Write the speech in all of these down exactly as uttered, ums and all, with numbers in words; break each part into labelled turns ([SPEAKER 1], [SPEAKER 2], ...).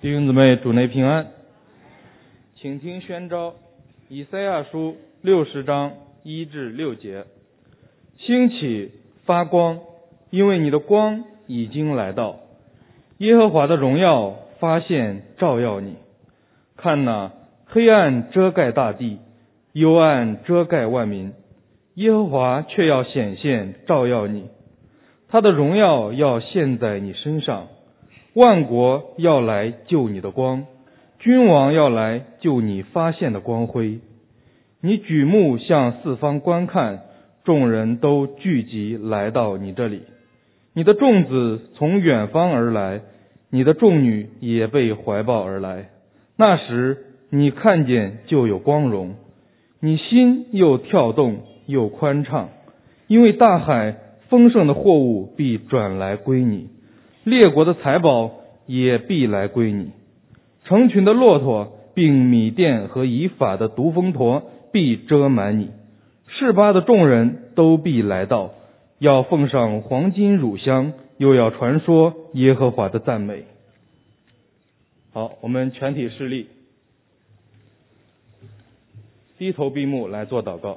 [SPEAKER 1] 弟兄姊妹，主内平安。请听宣召，以赛亚书六十章一至六节。兴起发光，因为你的光已经来到，耶和华的荣耀发现照耀你。看哪，黑暗遮盖大地，幽暗遮盖万民，耶和华却要显现照耀你，他的荣耀要现在你身上。万国要来救你的光，君王要来救你发现的光辉。你举目向四方观看，众人都聚集来到你这里。你的众子从远方而来，你的众女也被怀抱而来。那时你看见就有光荣，你心又跳动又宽畅，因为大海丰盛的货物必转来归你，列国的财宝也必来归你，成群的骆驼并米甸和以法的独峰驼必遮满你，示巴的众人都必来到，要奉上黄金乳香，又要传说耶和华的赞美。好，我们全体侍立，低头闭目来做祷告。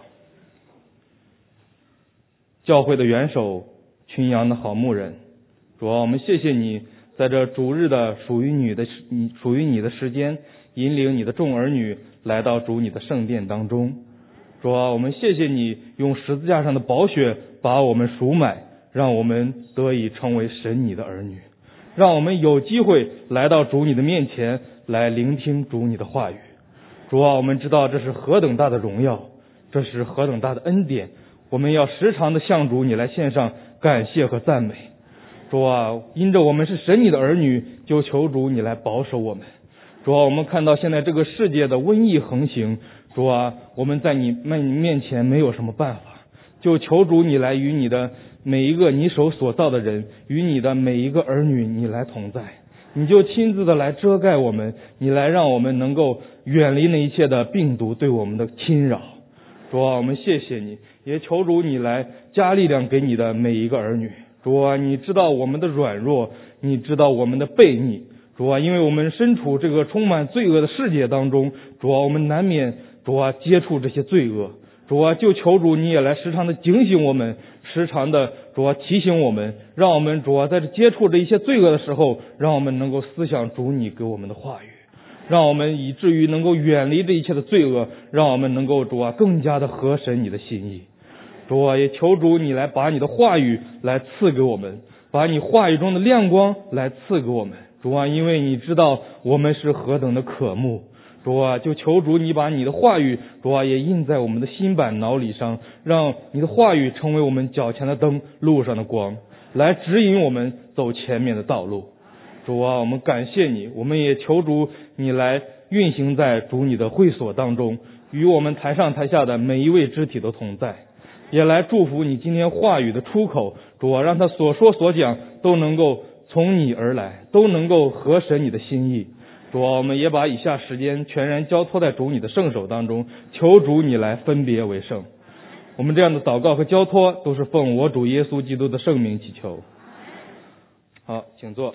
[SPEAKER 1] 教会的元首，群羊的好牧人，主啊，我们谢谢你在这主日的属于你的属于你的时间，引领你的众儿女来到主你的圣殿当中。主啊，我们谢谢你用十字架上的宝血把我们赎买，让我们得以成为神你的儿女，让我们有机会来到主你的面前来聆听主你的话语。主啊，我们知道这是何等大的荣耀，这是何等大的恩典，我们要时常的向主你来献上感谢和赞美。主啊，因着我们是神你的儿女，就求主你来保守我们。主啊，我们看到现在这个世界的瘟疫横行，主啊，我们在你面前没有什么办法，就求主你来与你的每一个你手所造的人，与你的每一个儿女你来同在，你就亲自的来遮盖我们，你来让我们能够远离那一切的病毒对我们的侵扰。主啊，我们谢谢你，也求主你来加力量给你的每一个儿女。主啊，你知道我们的软弱，你知道我们的悖逆。主啊，因为我们身处这个充满罪恶的世界当中，主啊，我们难免主啊接触这些罪恶。主啊，就求主你也来时常的警醒我们，时常的主啊提醒我们，让我们主啊在这接触这一些罪恶的时候，让我们能够思想主你给我们的话语，让我们以至于能够远离这一切的罪恶，让我们能够主啊更加的合神你的心意。主啊，也求主你来把你的话语来赐给我们，把你话语中的亮光来赐给我们。主啊，因为你知道我们是何等的渴慕。主啊，就求主你把你的话语，主啊也印在我们的心版脑里上，让你的话语成为我们脚前的灯，路上的光，来指引我们走前面的道路。主啊，我们感谢你，我们也求主你来运行在主你的会所当中，与我们台上台下的每一位肢体都同在，也来祝福你今天话语的出口。主啊，让他所说所讲都能够从你而来，都能够合神你的心意。主啊，我们也把以下时间全然交托在主你的圣手当中，求主你来分别为圣。我们这样的祷告和交托都是奉我主耶稣基督的圣名祈求。好，请坐。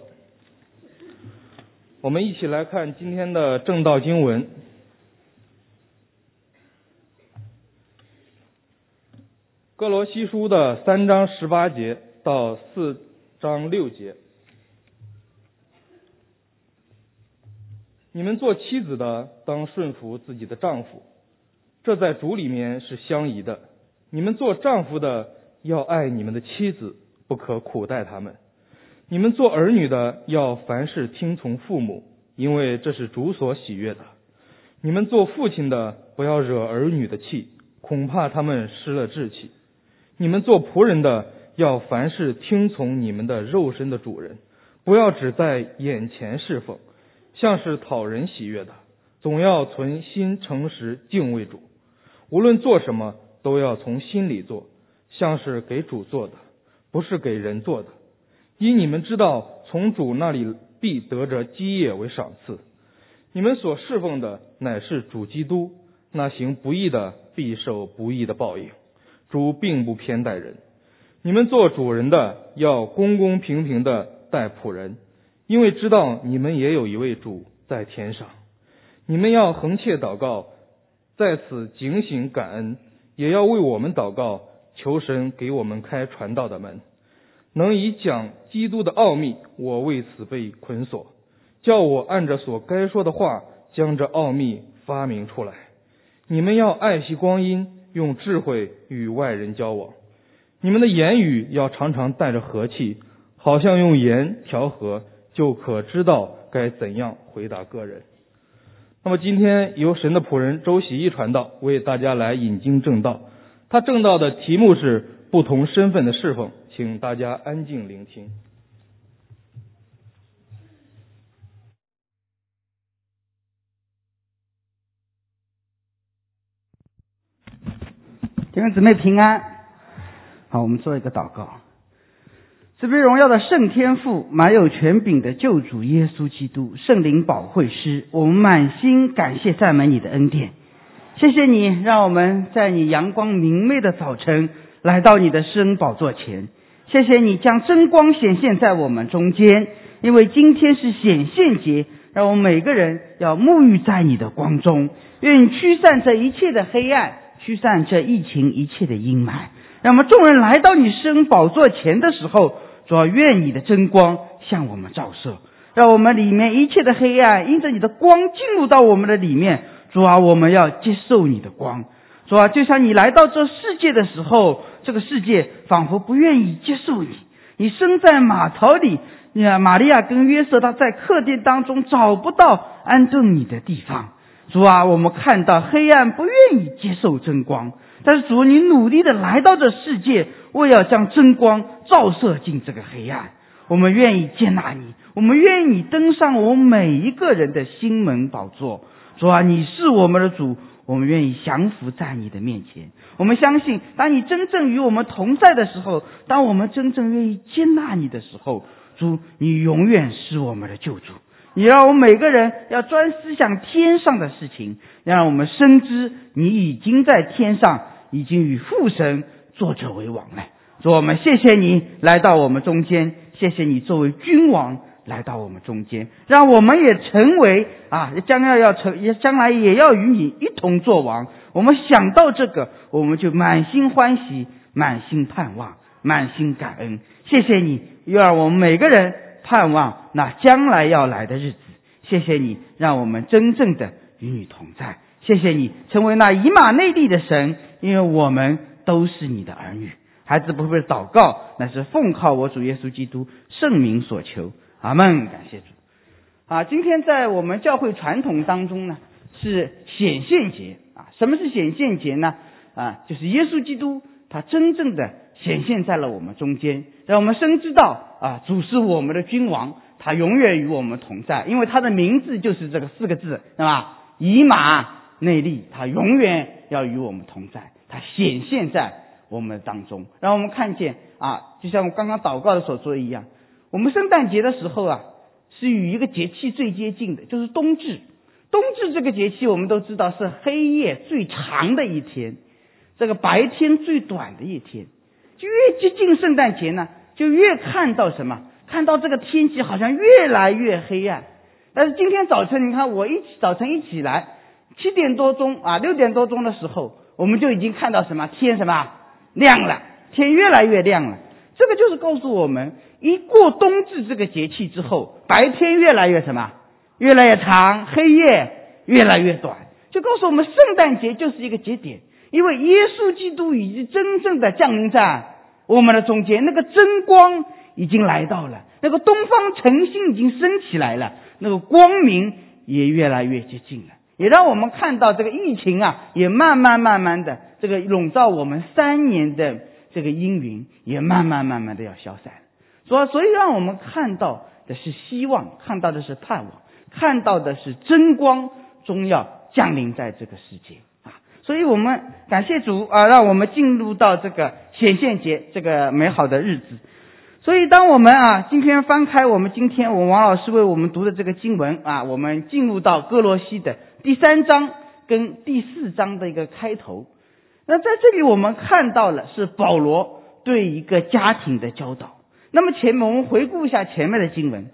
[SPEAKER 1] 我们一起来看今天的正道经文，哥罗西书的三章十八节到四章六节。你们做妻子的当顺服自己的丈夫，这在主里面是相宜的。你们做丈夫的要爱你们的妻子，不可苦待他们。你们做儿女的要凡事听从父母，因为这是主所喜悦的。你们做父亲的不要惹儿女的气，恐怕他们失了志气。你们做仆人的要凡事听从你们的肉身的主人，不要只在眼前侍奉，像是讨人喜悦的，总要存心诚实敬畏主。无论做什么都要从心里做，像是给主做的，不是给人做的。因你们知道从主那里必得着基业为赏赐。你们所侍奉的乃是主基督，那行不义的必受不义的报应。主并不偏待人。你们做主人的要公公平平的待仆人， 因为知道你们也有一位主在天上。你们要恒切祷告，在此警醒感恩，也要为我们祷告，求神给我们开传道的门，能以讲基督的奥秘。我为此被捆锁，叫我按着所该说的话，将这奥秘发明出来。你们要爱惜光阴，用智慧与外人交往。你们的言语要常常带着和气，好像用盐调和，就可知道该怎样回答个人。那么今天由神的仆人周喜义传道为大家来引经证道，他证道的题目是不同身份的侍奉，请大家安静聆听。
[SPEAKER 2] 弟兄姊妹平安。好，我们做一个祷告。慈悲荣耀的圣天父，满有权柄的救主耶稣基督，圣灵保惠师，我们满心感谢赞美你的恩典。谢谢你让我们在你阳光明媚的早晨来到你的施恩宝座前，谢谢你将真光显现在我们中间，因为今天是显现节，让我们每个人要沐浴在你的光中，愿你驱散这一切的黑暗，驱散这疫情一切的阴霾，让我们众人来到你施恩宝座前的时候，主要愿你的真光向我们照射，让我们里面一切的黑暗因着你的光进入到我们的里面。主啊，我们要接受你的光。主啊，就像你来到这世界的时候，这个世界仿佛不愿意接受你。你生在马槽里，玛利亚跟约瑟他在客店当中找不到安顿你的地方。主啊，我们看到黑暗不愿意接受真光，但是主，你努力的来到这世界，为要将真光照射进这个黑暗。我们愿意接纳你，我们愿意你登上我们每一个人的心门宝座。主啊，你是我们的主，我们愿意降服在你的面前。我们相信，当你真正与我们同在的时候，当我们真正愿意接纳你的时候，主，你永远是我们的救主。你让我们每个人要专思想天上的事情，让我们深知你已经在天上，已经与父神坐着为王了。主，我们谢谢你来到我们中间，谢谢你作为君王来到我们中间，让我们也成为啊，将要要成，也将来也要与你一同作王。我们想到这个，我们就满心欢喜，满心盼望，满心感恩。谢谢你，让我们每个人盼望那将来要来的日子。谢谢你，让我们真正的与你同在。谢谢你成为那以马内利的神，因为我们都是你的儿女。孩子不会祷告，乃是奉靠我主耶稣基督圣名所求。阿们。感谢主。啊，今天在我们教会传统当中呢，是显现节啊。什么是显现节呢？啊，就是耶稣基督他真正的显现在了我们中间，让我们深知道啊，主是我们的君王，他永远与我们同在，因为他的名字就是这个四个字，对吧？以马内利，他永远要与我们同在，他显现在我们当中，让我们看见啊，就像我刚刚祷告的所说一样，我们圣诞节的时候啊，是与一个节气最接近的，就是冬至。冬至这个节气我们都知道是黑夜最长的一天，这个白天最短的一天。就越接近圣诞节呢，就越看到什么？看到这个天气好像越来越黑暗。但是今天早晨，你看我一起早晨一起来，七点多钟啊，六点多钟的时候，我们就已经看到什么？天什么亮了，天越来越亮了。这个就是告诉我们，一过冬至这个节气之后，白天越来越什么？越来越长，黑夜越来越短。就告诉我们，圣诞节就是一个节点，因为耶稣基督已经真正的降临在我们的中间，那个真光已经来到了，那个东方晨星已经升起来了，那个光明也越来越接近了，也让我们看到这个疫情啊，也慢慢慢慢的这个笼罩我们三年的这个阴云也慢慢慢慢的要消散了。所以所以让我们看到的是希望，看到的是盼望，看到的是真光终要降临在这个世界啊！所以我们感谢主啊，让我们进入到这个显现节这个美好的日子。所以当我们啊今天翻开我们今天我们王老师为我们读的这个经文啊，我们进入到哥罗西的第三章跟第四章的一个开头。那在这里我们看到了是保罗对一个家庭的教导。那么前面我们回顾一下前面的经文，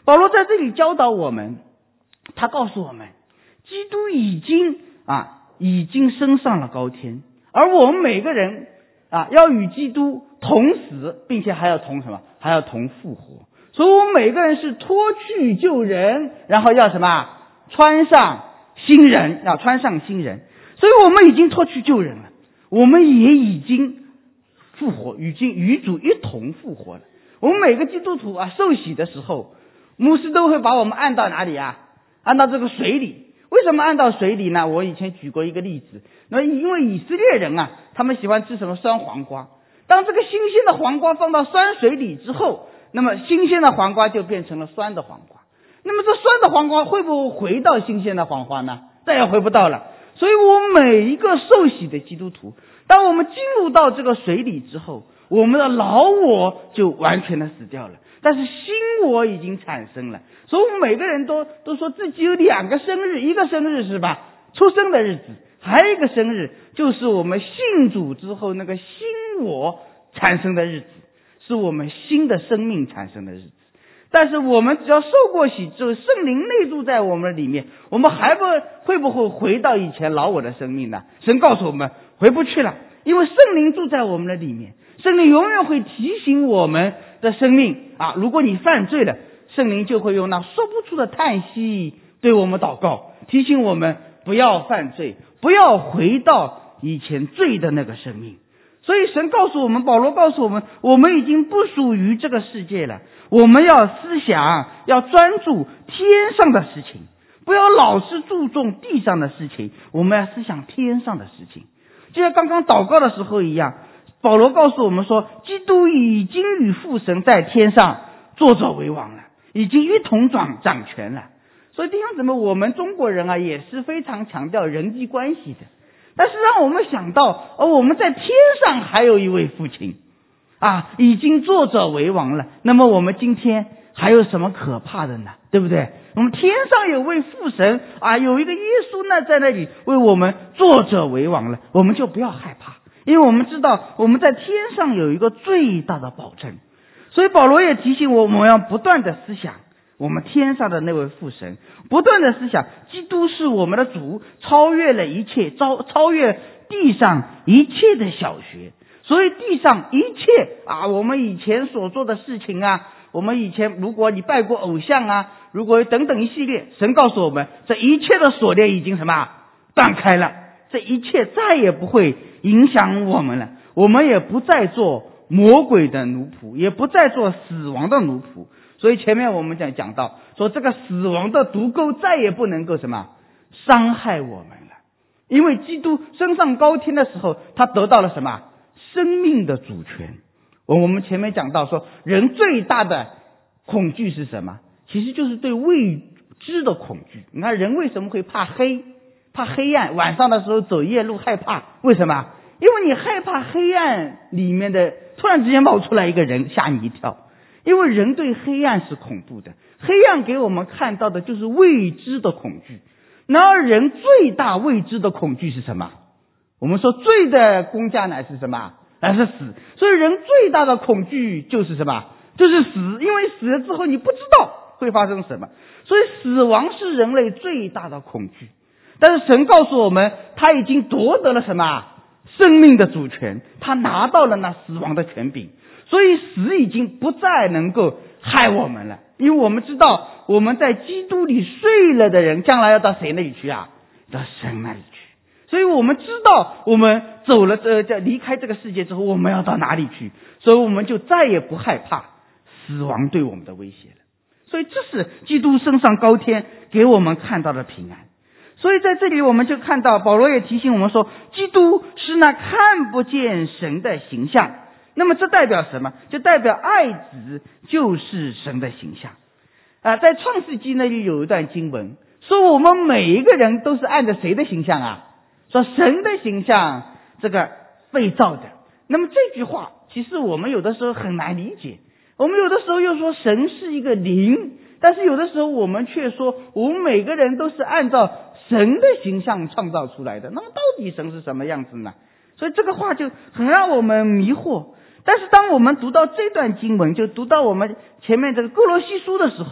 [SPEAKER 2] 保罗在这里教导我们，他告诉我们，基督已经啊已经升上了高天，而我们每个人啊要与基督同死，并且还要同什么？还要同复活。所以我们每个人是脱去旧人，然后要什么？穿上新人，要穿上新人。所以我们已经脱去旧人了，我们也已经复活，已经与主一同复活了。我们每个基督徒啊，受洗的时候，牧师都会把我们按到哪里啊？按到这个水里。为什么按到水里呢？我以前举过一个例子，那因为以色列人啊，他们喜欢吃什么酸黄瓜。当这个新鲜的黄瓜放到酸水里之后，那么新鲜的黄瓜就变成了酸的黄瓜。那么这酸的黄瓜会不会回到新鲜的黄瓜呢？再也回不到了。所以我们每一个受洗的基督徒，当我们进入到这个水里之后，我们的老我就完全的死掉了，但是新我已经产生了。所以我们每个人都都说自己有两个生日，一个生日是吧？出生的日子，还有一个生日就是我们信主之后那个新我产生的日子，是我们新的生命产生的日子。但是我们只要受过洗之后，圣灵内住在我们里面，我们还不会不会回到以前老我的生命呢？神告诉我们回不去了，因为圣灵住在我们的里面，圣灵永远会提醒我们的生命啊，如果你犯罪了，圣灵就会用那说不出的叹息对我们祷告，提醒我们不要犯罪，不要回到以前罪的那个生命。所以神告诉我们，保罗告诉我们，我们已经不属于这个世界了，我们要思想，要专注天上的事情，不要老是注重地上的事情，我们要思想天上的事情。就像刚刚祷告的时候一样，保罗告诉我们说，基督已经与父神在天上坐着为王了，已经一同掌掌权了。所以弟兄姊妹，我们中国人啊也是非常强调人际关系的，但是让我们想到，哦，我们在天上还有一位父亲啊，已经坐着为王了。那么我们今天还有什么可怕的呢？对不对？我们天上有位父神啊，有一个耶稣呢，在那里为我们坐着为王了，我们就不要害怕，因为我们知道我们在天上有一个最大的保证。所以保罗也提醒我，我们要不断的思想我们天上的那位父神，不断的思想基督是我们的主，超越了一切，超超越地上一切的小学。所以地上一切啊，我们以前所做的事情啊，我们以前如果你拜过偶像啊，如果等等一系列，神告诉我们，这一切的锁链已经什么断开了，这一切再也不会影响我们了，我们也不再做魔鬼的奴仆，也不再做死亡的奴仆。所以前面我们讲讲到说，这个死亡的毒钩再也不能够什么伤害我们了，因为基督升上高天的时候，他得到了什么生命的主权。我们前面讲到说，人最大的恐惧是什么？其实就是对未知的恐惧。你看人为什么会怕黑，怕黑暗，晚上的时候走夜路害怕，为什么？因为你害怕黑暗里面的突然之间冒出来一个人，吓你一跳。因为人对黑暗是恐怖的，黑暗给我们看到的就是未知的恐惧。然而人最大未知的恐惧是什么？我们说罪的公价乃是什么？乃是死。所以人最大的恐惧就是什么？就是死。因为死了之后你不知道会发生什么，所以死亡是人类最大的恐惧。但是神告诉我们，他已经夺得了什么？生命的主权，他拿到了那死亡的权柄。所以死已经不再能够害我们了，因为我们知道我们在基督里睡了的人，将来要到谁那里去啊？到神那里去。所以我们知道我们走了这这离开这个世界之后，我们要到哪里去，所以我们就再也不害怕死亡对我们的威胁了。所以这是基督升上高天给我们看到的平安。所以在这里我们就看到保罗也提醒我们说，基督是那看不见神的形象。那么这代表什么？就代表爱子就是神的形象啊。在创世纪那里有一段经文说，我们每一个人都是按着谁的形象啊？说神的形象这个被造的。那么这句话其实我们有的时候很难理解，我们有的时候又说神是一个灵，但是有的时候我们却说我们每个人都是按照神的形象创造出来的。那么到底神是什么样子呢？所以这个话就很让我们迷惑。但是当我们读到这段经文，就读到我们前面这个哥罗西书的时候，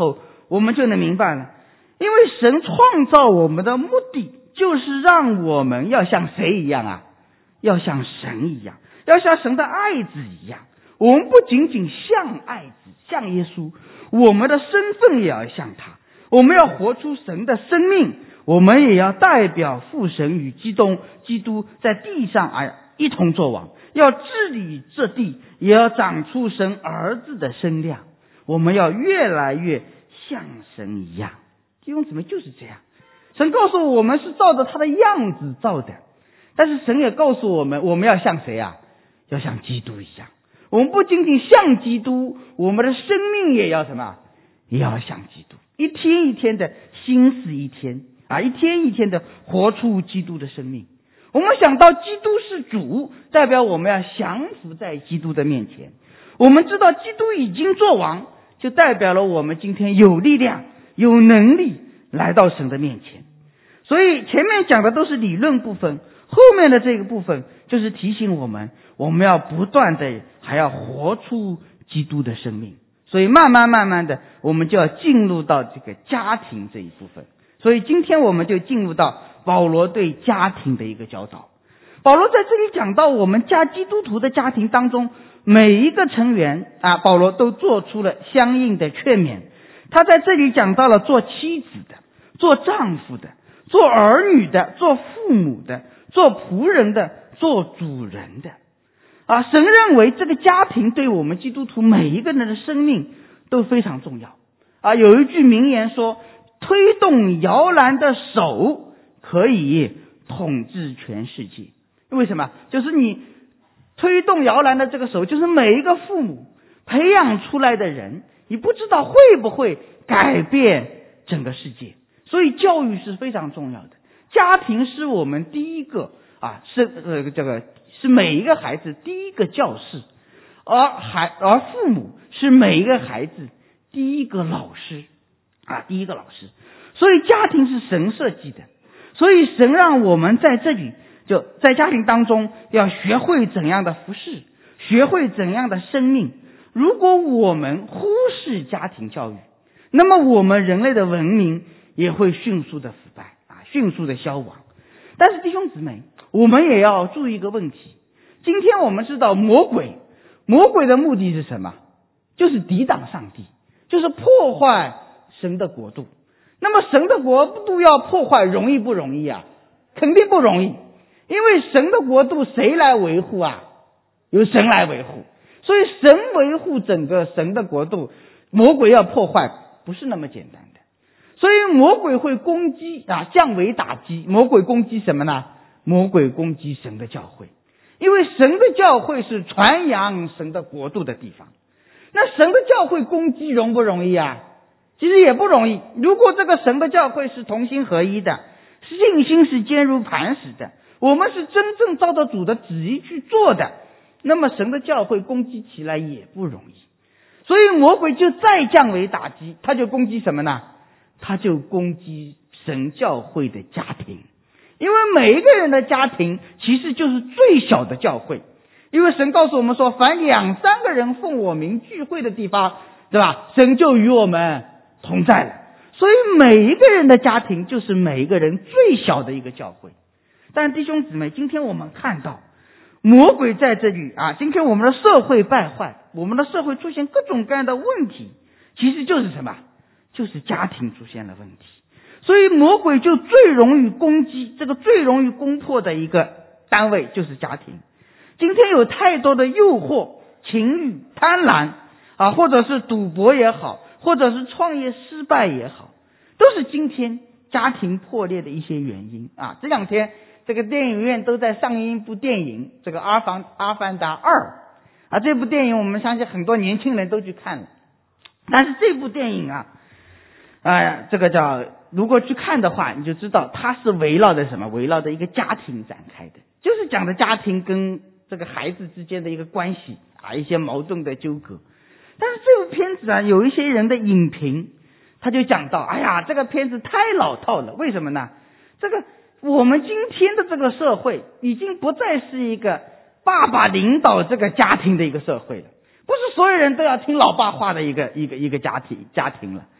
[SPEAKER 2] 我们就能明白了。因为神创造我们的目的就是让我们要像谁一样啊？要像神一样，要像神的爱子一样。我们不仅仅像爱子，像耶稣，我们的身份也要像他。我们要活出神的生命，我们也要代表父神与基督基督在地上而一同作王，要治理这地，也要长出神儿子的身量。我们要越来越像神一样。弟兄姊妹，就是这样。神告诉我们是照着他的样子造的，但是神也告诉我们，我们要像谁啊？要像基督一样。我们不仅仅像基督，我们的生命也要什么？也要像基督。一天一天的心思一天啊，一天一天的活出基督的生命。我们想到基督是主，代表我们要降服在基督的面前。我们知道基督已经作王，就代表了我们今天有力量、有能力来到神的面前。所以前面讲的都是理论部分，后面的这个部分就是提醒我们，我们要不断的还要活出基督的生命。所以慢慢慢慢的，我们就要进入到这个家庭这一部分。所以今天我们就进入到保罗对家庭的一个教导。保罗在这里讲到我们家基督徒的家庭当中，每一个成员啊，保罗都做出了相应的劝勉。他在这里讲到了做妻子的、做丈夫的、做儿女的、做父母的、做仆人的、做主人的。啊，神认为这个家庭对我们基督徒每一个人的生命都非常重要。啊，有一句名言说，推动摇篮的手可以统治全世界。为什么？就是你推动摇篮的这个手，就是每一个父母培养出来的人，你不知道会不会改变整个世界。所以教育是非常重要的。家庭是我们第一个啊，是呃这个是每一个孩子第一个教室，而孩而父母是每一个孩子第一个老师啊，第一个老师。所以家庭是神设计的，所以神让我们在这里就在家庭当中要学会怎样的服侍，学会怎样的生命。如果我们忽视家庭教育，那么我们人类的文明也会迅速的腐败啊，迅速的消亡。但是弟兄姊妹，我们也要注意一个问题。今天我们知道魔鬼，魔鬼的目的是什么？就是抵挡上帝，就是破坏神的国度。那么神的国度要破坏容易不容易啊？肯定不容易。因为神的国度谁来维护啊？由神来维护。所以神维护整个神的国度，魔鬼要破坏不是那么简单的。所以魔鬼会攻击啊，降维打击。魔鬼攻击什么呢？魔鬼攻击神的教会。因为神的教会是传扬神的国度的地方。那神的教会攻击容不容易啊？其实也不容易。如果这个神的教会是同心合一的，信心是坚如磐石的，我们是真正照着主的旨意去做的，那么神的教会攻击起来也不容易。所以魔鬼就再降维打击，他就攻击什么呢？他就攻击神教会的家庭。因为每一个人的家庭其实就是最小的教会。因为神告诉我们说，凡两三个人奉我名聚会的地方，对吧？神就与我们同在了。所以每一个人的家庭就是每一个人最小的一个教会。但弟兄姊妹，今天我们看到魔鬼在这里啊，今天我们的社会败坏，我们的社会出现各种各样的问题，其实就是什么？就是家庭出现了问题。所以魔鬼就最容易攻击，这个最容易攻破的一个单位就是家庭。今天有太多的诱惑、情欲、贪婪啊，或者是赌博也好，或者是创业失败也好，都是今天家庭破裂的一些原因啊。这两天这个电影院都在上映一部电影，这个阿凡阿凡达二啊，这部电影我们相信很多年轻人都去看了。但是这部电影啊，呃，这个叫如果去看的话，你就知道它是围绕着什么？围绕着一个家庭展开的，就是讲的家庭跟这个孩子之间的一个关系啊，一些矛盾的纠葛。但是这部片子啊，有一些人的影评他就讲到，哎呀，这个片子太老套了。为什么呢？这个我们今天的这个社会已经不再是一个爸爸领导这个家庭的一个社会了，不是所有人都要听老爸话的一个一个一个家庭家庭了。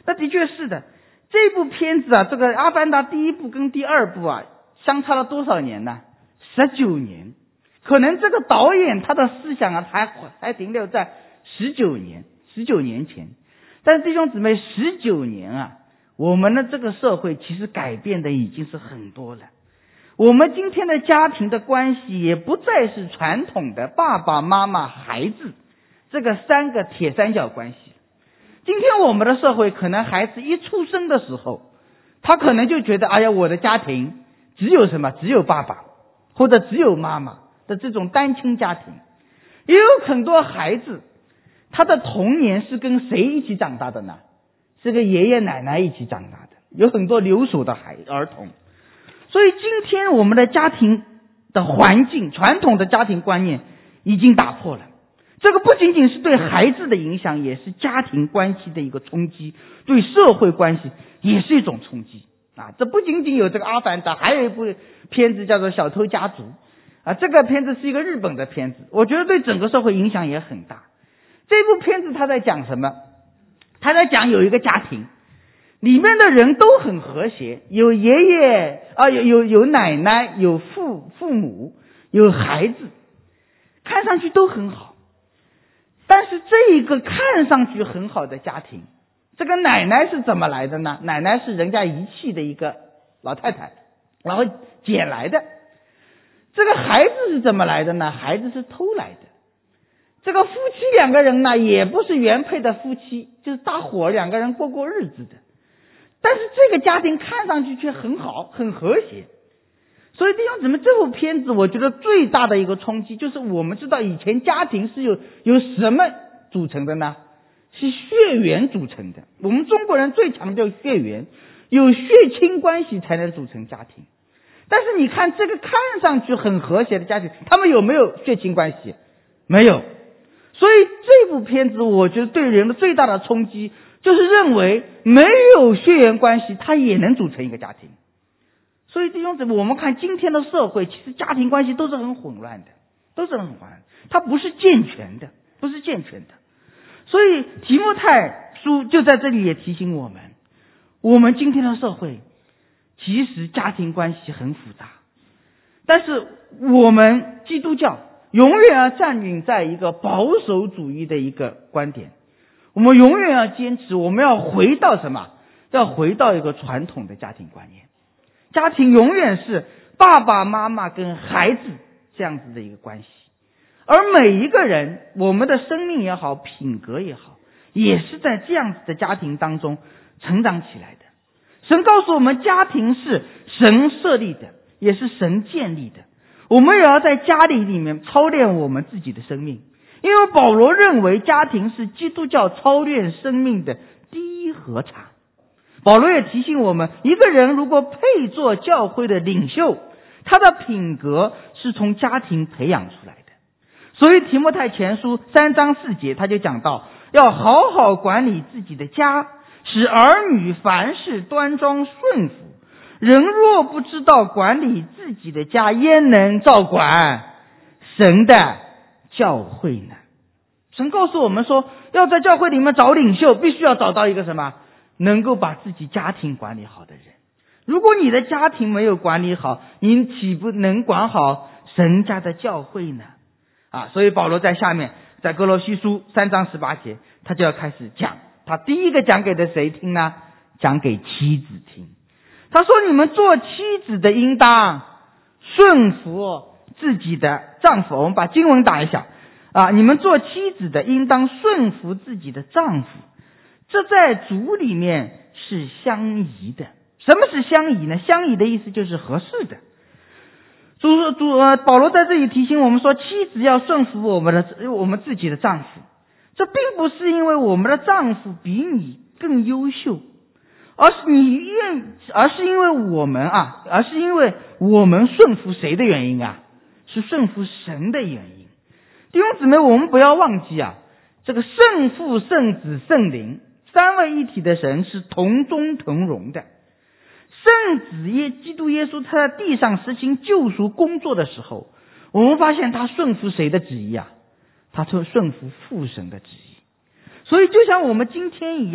[SPEAKER 2] 那的确是的，这部片子啊，这个《阿凡达》第一部跟第二部啊，相差了多少年呢？十九年。可能这个导演他的思想啊，还还停留在十九年、十九年前。但是弟兄姊妹，十九年啊，我们的这个社会其实改变的已经是很多了。我们今天的家庭的关系也不再是传统的爸爸妈妈孩子这个三个铁三角关系。今天我们的社会可能孩子一出生的时候，他可能就觉得哎呀，我的家庭只有什么，只有爸爸或者只有妈妈的这种单亲家庭。也有很多孩子他的童年是跟谁一起长大的呢？是跟爷爷奶奶一起长大的，有很多留守的孩儿童。所以今天我们的家庭的环境，传统的家庭观念已经打破了。这个不仅仅是对孩子的影响，也是家庭关系的一个冲击，对社会关系也是一种冲击啊！这不仅仅有这个阿凡达，还有一部片子叫做《小偷家族》啊，这个片子是一个日本的片子，我觉得对整个社会影响也很大。这部片子他在讲什么？他在讲有一个家庭，里面的人都很和谐，有爷爷啊，有有有奶奶，有父父母，有孩子，看上去都很好。但是这一个看上去很好的家庭，这个奶奶是怎么来的呢？奶奶是人家遗弃的一个老太太，然后捡来的。这个孩子是怎么来的呢？孩子是偷来的。这个夫妻两个人呢，也不是原配的夫妻，就是搭伙两个人过过日子的。但是这个家庭看上去却很好，很和谐。所以弟兄姊妹，这部片子我觉得最大的一个冲击，就是我们知道以前家庭是由由什么组成的呢？是血缘组成的。我们中国人最强调血缘，有血亲关系才能组成家庭。但是你看这个看上去很和谐的家庭，他们有没有血亲关系？没有。所以这部片子我觉得对人的最大的冲击，就是认为没有血缘关系，它也能组成一个家庭。所以弟兄姊妹，我们看今天的社会，其实家庭关系都是很混乱的，都是很混乱的，它不是健全的，不是健全的。所以提摩太书就在这里也提醒我们，我们今天的社会其实家庭关系很复杂，但是我们基督教永远要站稳在一个保守主义的一个观点，我们永远要坚持，我们要回到什么？要回到一个传统的家庭观念。家庭永远是爸爸妈妈跟孩子这样子的一个关系，而每一个人，我们的生命也好，品格也好，也是在这样子的家庭当中成长起来的。神告诉我们，家庭是神设立的，也是神建立的。我们也要在家里里面操练我们自己的生命，因为保罗认为家庭是基督教操练生命的第一核查。保罗也提醒我们，一个人如果配做教会的领袖，他的品格是从家庭培养出来的。所以提摩太前书三章四节他就讲到，要好好管理自己的家，使儿女凡事端庄顺服。人若不知道管理自己的家，焉能照管神的教会呢？神告诉我们说，要在教会里面找领袖，必须要找到一个什么？能够把自己家庭管理好的人。如果你的家庭没有管理好，你岂不能管好神家的教会呢？啊，所以保罗在下面，在哥罗西书三章十八节，他就要开始讲。他第一个讲给的谁听呢？讲给妻子听。他说，你们做妻子的应当顺服自己的丈夫。我们把经文打一下啊，你们做妻子的应当顺服自己的丈夫，这在主里面是相宜的。什么是相宜呢？相宜的意思就是合适的。主主呃，保罗在这里提醒我们说，妻子要顺服我们的我们自己的丈夫。这并不是因为我们的丈夫比你更优秀，而是你愿，而是因为我们啊，而是因为我们顺服谁的原因啊？是顺服神的原因。弟兄姊妹，我们不要忘记啊，这个圣父、圣子、圣灵三位一体的神是同宗同荣的。圣子耶基督耶稣他在地上实行救赎工作的时候，我们发现他顺服谁的旨意啊？他就顺服父神的旨意。所以就像我们今天一样，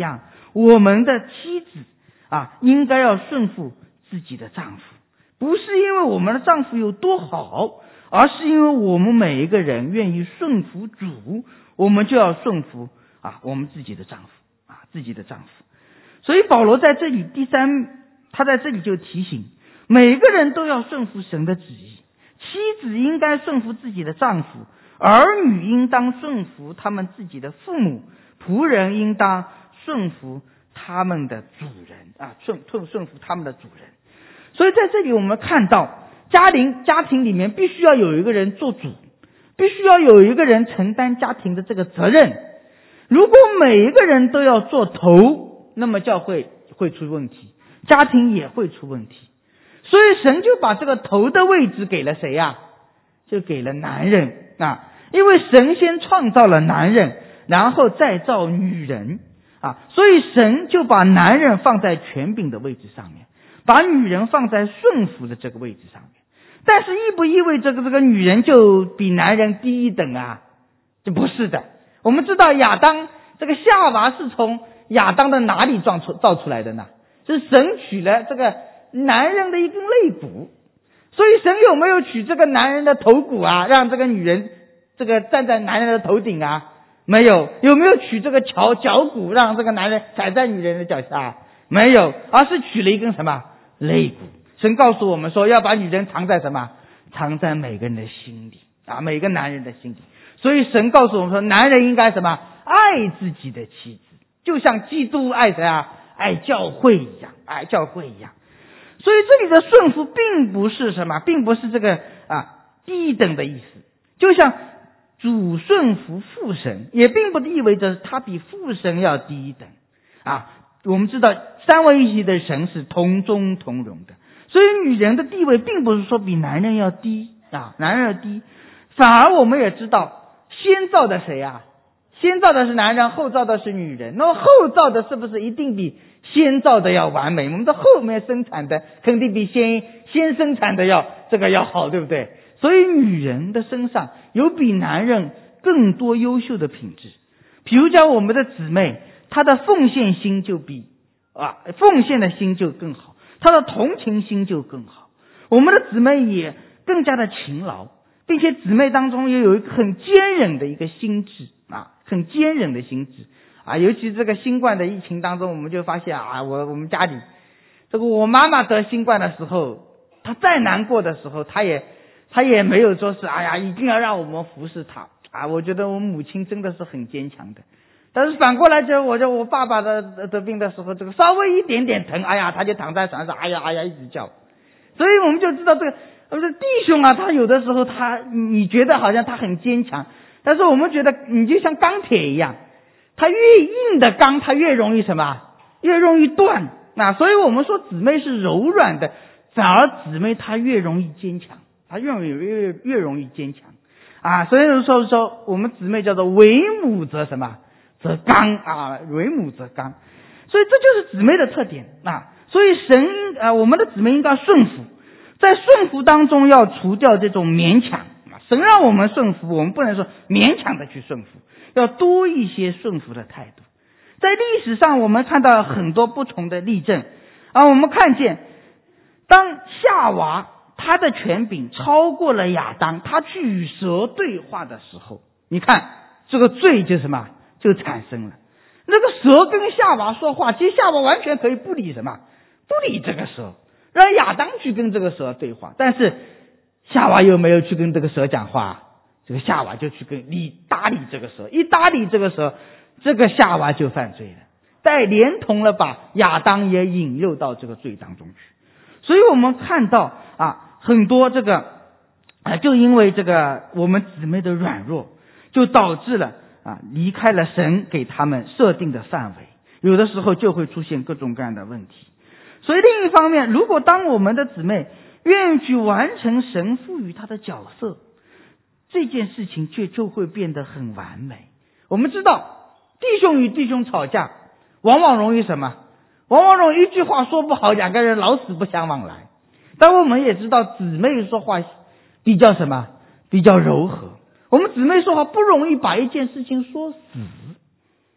[SPEAKER 2] 我们的妻子啊，应该要顺服自己的丈夫，不是因为我们的丈夫有多好，而是因为我们每一个人愿意顺服主，我们就要顺服啊我们自己的丈夫啊自己的丈夫。所以保罗在这里第三，他在这里就提醒每个人都要顺服神的旨意，妻子应该顺服自己的丈夫，儿女应当顺服他们自己的父母，仆人应当顺服他们的主人啊，顺顺顺服他们的主人。所以在这里我们看到家庭家庭里面必须要有一个人做主，必须要有一个人承担家庭的这个责任。如果每一个人都要做头，那么教会会出问题，家庭也会出问题。所以神就把这个头的位置给了谁呀？就给了男人啊，因为神先创造了男人，然后再造女人啊，所以神就把男人放在权柄的位置上面，把女人放在顺服的这个位置上面。但是意不意味着这个这个女人就比男人低一等啊？这不是的。我们知道亚当这个夏娃是从亚当的哪里造出造出来的呢？是神取了这个男人的一根肋骨，所以神有没有取这个男人的头骨啊，让这个女人这个站在男人的头顶啊？没有。有没有取这个脚脚骨，让这个男人踩在女人的脚下？没有，而是取了一根什么肋骨。神告诉我们说，要把女人藏在什么？藏在每个人的心里啊，每个男人的心里。所以神告诉我们说，男人应该什么？爱自己的妻子，就像基督爱谁啊？爱教会一样，爱教会一样。所以这里的顺服并不是什么，并不是这个啊低等的意思。就像主顺服父神，也并不意味着他比父神要低一等啊。我们知道三位一体的神是同宗同荣的，所以女人的地位并不是说比男人要低啊，男人要低。反而我们也知道，先造的谁啊？先造的是男人，后造的是女人。那么后造的是不是一定比先造的要完美？我们的后面生产的肯定比先先生产的要这个要好，对不对？所以女人的身上有比男人更多优秀的品质。比如讲我们的姊妹，她的奉献心就比啊奉献的心就更好，她的同情心就更好。我们的姊妹也更加的勤劳，并且姊妹当中也有一个很坚忍的一个心智啊，很坚忍的心智啊。尤其这个新冠的疫情当中，我们就发现啊，我我们家里这个我妈妈得新冠的时候，她再难过的时候，她也她也没有说是哎呀一定要让我们服侍她啊。我觉得我母亲真的是很坚强的。但是反过来就我就我爸爸的得病的时候，这个稍微一点点疼，哎呀他就躺在床上哎呀哎呀一直叫。所以我们就知道这个我们的弟兄啊，他有的时候他你觉得好像他很坚强，但是我们觉得你就像钢铁一样，他越硬的钢他越容易什么？越容易断啊。所以我们说姊妹是柔软的，反而姊妹她越容易坚强，她越容易越越容易坚强啊。所以说说我们姊妹叫做为母则什么？则刚啊，为母则刚。所以这就是姊妹的特点啊。所以神啊，我们的姊妹应该顺服，在顺服当中要除掉这种勉强啊。神让我们顺服，我们不能说勉强的去顺服，要多一些顺服的态度。在历史上我们看到很多不同的例证啊，我们看见当夏娃她的权柄超过了亚当，她去与蛇对话的时候，你看这个罪就什么就产生了。那个蛇跟夏娃说话，其实夏娃完全可以不理什么，不理这个蛇，让亚当去跟这个蛇对话。但是夏娃有没有去跟这个蛇讲话？这个夏娃就去跟理搭理这个蛇，一搭理这个蛇，这个夏娃就犯罪了，再连同了把亚当也引诱到这个罪当中去。所以我们看到啊，很多这个啊，就因为这个我们姊妹的软弱，就导致了啊离开了神给他们设定的范围，有的时候就会出现各种各样的问题。所以另一方面，如果当我们的姊妹愿意去完成神赋予她的角色，这件事情却就会变得很完美。我们知道弟兄与弟兄吵架往往容易什么？往往容易一句话说不好，两个人老死不相往来。但我们也知道姊妹说话比较什么？比较柔和。我们姊妹说话不容易把一件事情说死。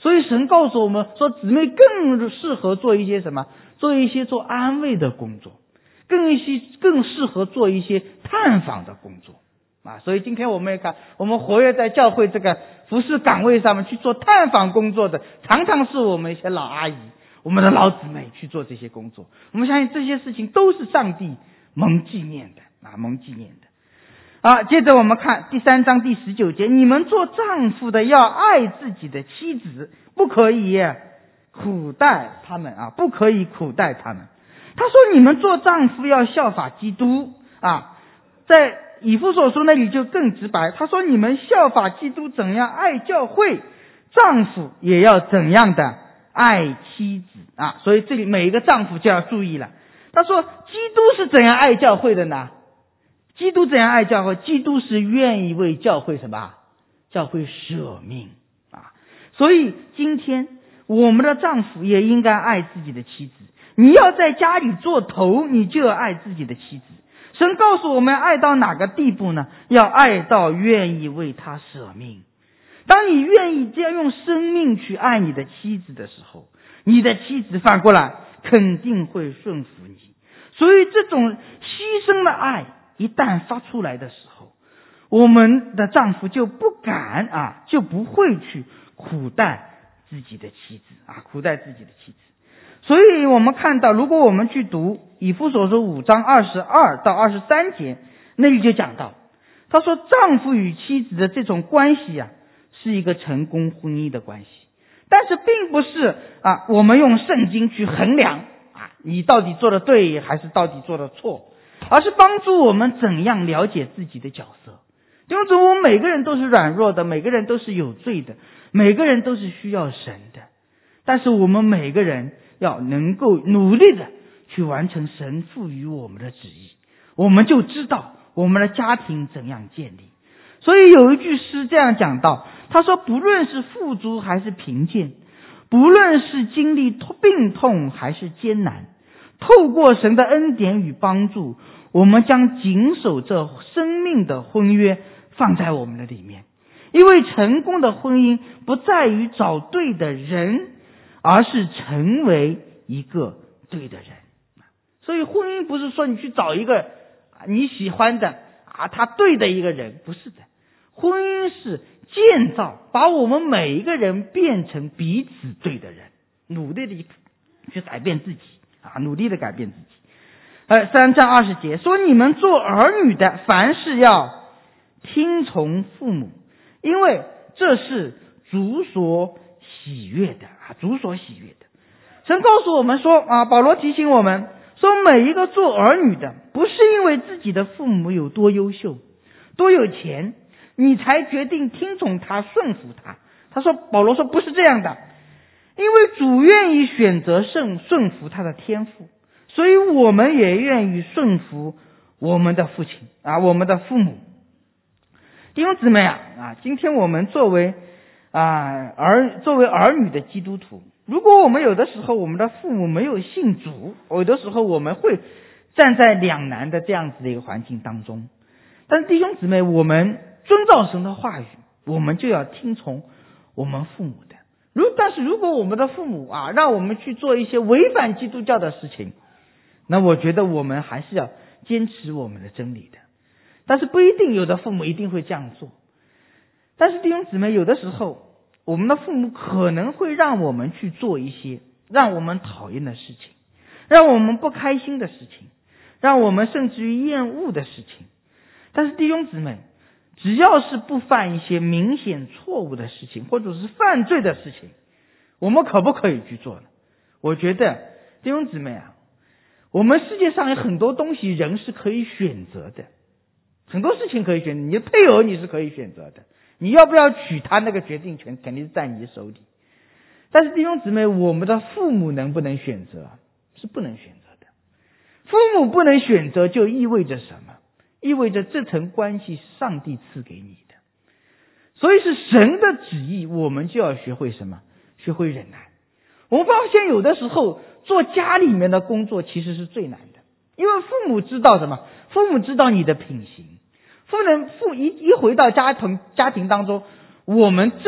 [SPEAKER 2] 所以神告诉我们说，姊妹更适合做一些什么？做一些做安慰的工作，更一些更适合做一些探访的工作啊。所以今天我们也看，我们活跃在教会这个服事岗位上面去做探访工作的，常常是我们一些老阿姨、我们的老姊妹去做这些工作。我们相信这些事情都是上帝蒙纪念的啊，蒙纪念的。啊，接着我们看第三章第十九节，你们做丈夫的要爱自己的妻子，不可以苦待他们啊，不可以苦待他们。他说你们做丈夫要效法基督啊，在以弗所书那里就更直白，他说你们效法基督怎样爱教会，丈夫也要怎样的爱妻子啊。所以这里每一个丈夫就要注意了。他说基督是怎样爱教会的呢？基督怎样爱教会？基督是愿意为教会什么？教会舍命啊！所以今天我们的丈夫也应该爱自己的妻子。你要在家里做头，你就要爱自己的妻子。神告诉我们爱到哪个地步呢？要爱到愿意为他舍命。当你愿意这样用生命去爱你的妻子的时候，你的妻子反过来肯定会顺服你。所以这种牺牲的爱一旦发出来的时候，我们的丈夫就不敢啊，就不会去苦待自己的妻子啊，苦待自己的妻子。所以我们看到，如果我们去读以弗所书五章二十二到二十三节，那里就讲到，他说丈夫与妻子的这种关系啊，是一个成功婚姻的关系，但是并不是啊，我们用圣经去衡量啊，你到底做的对还是到底做的错，而是帮助我们怎样了解自己的角色。因为我们每个人都是软弱的，每个人都是有罪的，每个人都是需要神的，但是我们每个人要能够努力的去完成神赋予我们的旨意，我们就知道我们的家庭怎样建立。所以有一句诗这样讲到，他说不论是富足还是贫贱，不论是经历病痛还是艰难，透过神的恩典与帮助，我们将谨守这生命的婚约放在我们的里面。因为成功的婚姻不在于找对的人，而是成为一个对的人。所以婚姻不是说你去找一个你喜欢的啊，他对的一个人，不是的。婚姻是建造，把我们每一个人变成彼此对的人，努力的去改变自己啊，努力的改变自己。呃，三章二十节说，你们做儿女的，凡事要听从父母，因为这是主所喜悦的啊，主所喜悦的。神告诉我们说啊，保罗提醒我们说，每一个做儿女的，不是因为自己的父母有多优秀、多有钱，你才决定听从他、顺服他。他说，保罗说不是这样的，因为主愿意选择顺顺服他的天父，所以我们也愿意顺服我们的父亲啊，我们的父母。弟兄姊妹啊，啊，今天我们作为啊儿作为儿女的基督徒，如果我们有的时候我们的父母没有信主，有的时候我们会站在两难的这样子的一个环境当中。但是弟兄姊妹，我们遵照神的话语，我们就要听从我们父母的。如但是如果我们的父母啊让我们去做一些违反基督教的事情，那我觉得我们还是要坚持我们的真理的。但是不一定有的父母一定会这样做。但是弟兄姊妹，有的时候我们的父母可能会让我们去做一些让我们讨厌的事情，让我们不开心的事情，让我们甚至于厌恶的事情。但是弟兄姊妹，只要是不犯一些明显错误的事情，或者是犯罪的事情，我们可不可以去做呢？我觉得弟兄姊妹啊，我们世界上有很多东西人是可以选择的，很多事情可以选择，你的配偶你是可以选择的，你要不要娶他那个决定权肯定是在你的手里。但是弟兄姊妹，我们的父母能不能选择？是不能选择的。父母不能选择就意味着什么？意味着这层关系是上帝赐给你的，所以是神的旨意，我们就要学会什么？学会忍耐。我们发现有的时候做家里面的工作其实是最难的，因为父母知道什么？父母知道你的品行。父人父一一回到家庭家庭当中，我们真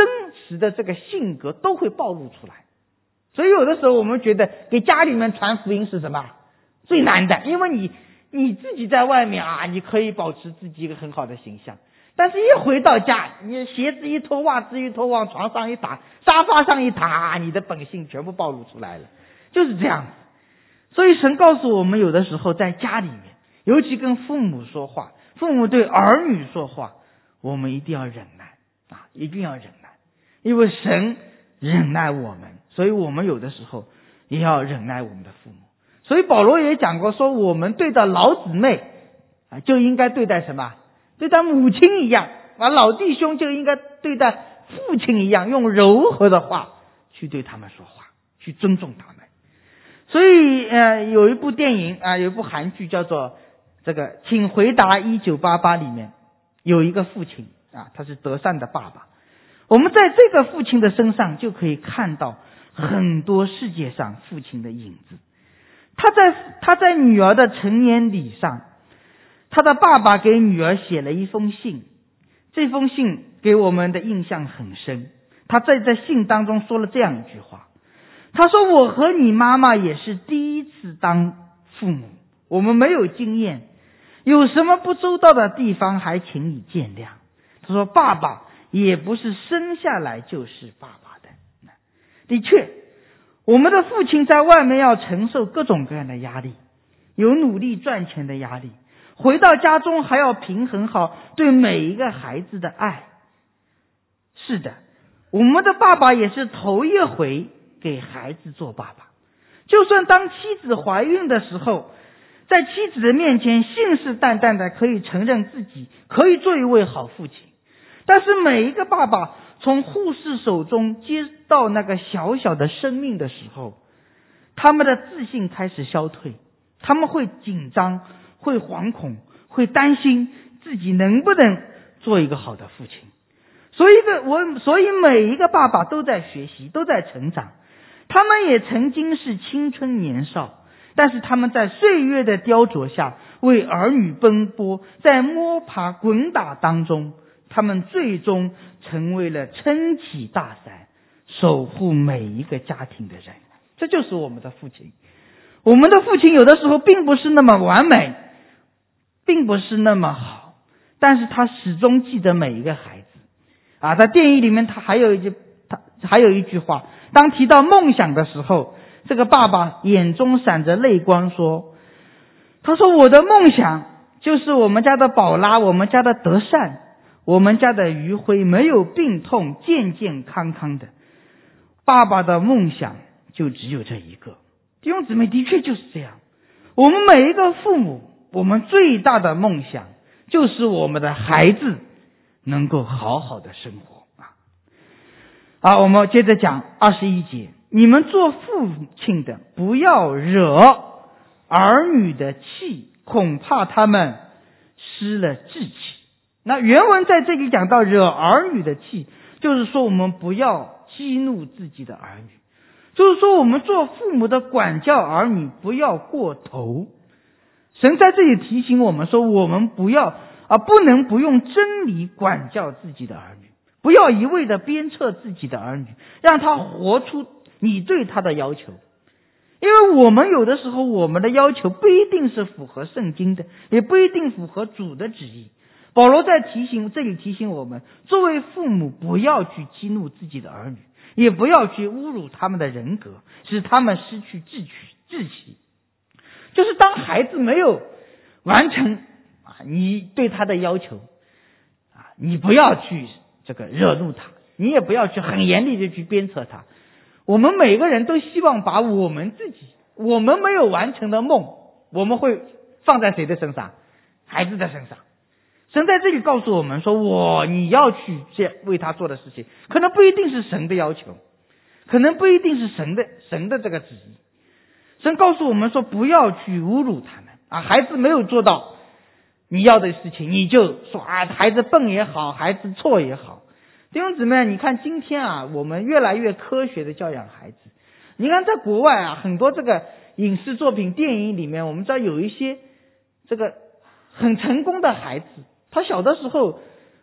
[SPEAKER 2] 实的这个性格都会暴露出来。所以有的时候我们觉得给家里面传福音是什么最难的，因为你你自己在外面啊，你可以保持自己一个很好的形象，但是一回到家，你鞋子一脱，袜子一脱，往床上一打，沙发上一躺，你的本性全部暴露出来了，就是这样子。所以神告诉我们，有的时候在家里面，尤其跟父母说话，父母对儿女说话，我们一定要忍耐啊，一定要忍耐，因为神忍耐我们，所以我们有的时候也要忍耐我们的父母。所以保罗也讲过，说我们对待老姊妹啊，就应该对待什么？对待母亲一样啊，老弟兄就应该对待父亲一样，用柔和的话去对他们说话，去尊重他们。所以呃，有一部电影啊，有一部韩剧叫做这个请回答一九八八，里面有一个父亲啊，他是德善的爸爸。我们在这个父亲的身上就可以看到很多世界上父亲的影子。他在他在女儿的成年礼上，他的爸爸给女儿写了一封信，这封信给我们的印象很深。他在这信当中说了这样一句话，他说，我和你妈妈也是第一次当父母，我们没有经验，有什么不周到的地方还请你见谅。他说，爸爸也不是生下来就是爸爸的。的确，我们的父亲在外面要承受各种各样的压力，有努力赚钱的压力，回到家中还要平衡好对每一个孩子的爱。是的，我们的爸爸也是头一回给孩子做爸爸，就算当妻子怀孕的时候，在妻子的面前信誓旦旦的可以承认自己可以做一位好父亲，但是每一个爸爸从护士手中接到那个小小的生命的时候，他们的自信开始消退，他们会紧张，会惶恐，会担心自己能不能做一个好的父亲。所以我所以每一个爸爸都在学习，都在成长。他们也曾经是青春年少，但是他们在岁月的雕琢下为儿女奔波，在摸爬滚打当中，他们最终成为了撑起大伞，守护每一个家庭的人。这就是我们的父亲。我们的父亲有的时候并不是那么完美，并不是那么好，但是他始终记得每一个孩子啊。在电影里面他还有一句他还有一句话，当提到梦想的时候，这个爸爸眼中闪着泪光说，他说，我的梦想就是我们家的宝拉，我们家的德善，我们家的余辉没有病痛，健健康康的。爸爸的梦想就只有这一个。弟兄姊妹，的确就是这样。我们每一个父母，我们最大的梦想就是我们的孩子能够好好的生活啊。好，我们接着讲二十一节，你们做父亲的不要惹儿女的气，恐怕他们失了志气。那原文在这里讲到惹儿女的气，就是说我们不要激怒自己的儿女，就是说我们做父母的管教儿女不要过头。神在这里提醒我们说，我们不要啊，不能不用真理管教自己的儿女，不要一味的鞭策自己的儿女，让他活出你对他的要求。因为我们有的时候我们的要求不一定是符合圣经的，也不一定符合主的旨意。保罗在提醒这里提醒我们，作为父母不要去激怒自己的儿女，也不要去侮辱他们的人格，使他们失去志气志气。就是当孩子没有完成啊你对他的要求啊，你不要去这个惹怒他，你也不要去很严厉的去鞭策他。我们每个人都希望把我们自己我们没有完成的梦，我们会放在谁的身上？孩子的身上。神在这里告诉我们说，我你要去这为他做的事情，可能不一定是神的要求，可能不一定是神的神的这个旨意。神告诉我们说，不要去侮辱他们啊！孩子没有做到你要的事情，你就说啊，孩子笨也好，孩子错也好。弟兄姊妹，你看今天啊，我们越来越科学的教养孩子。你看在国外啊，很多这个影视作品、电影里面，我们知道有一些这个很成功的孩子，他小的时候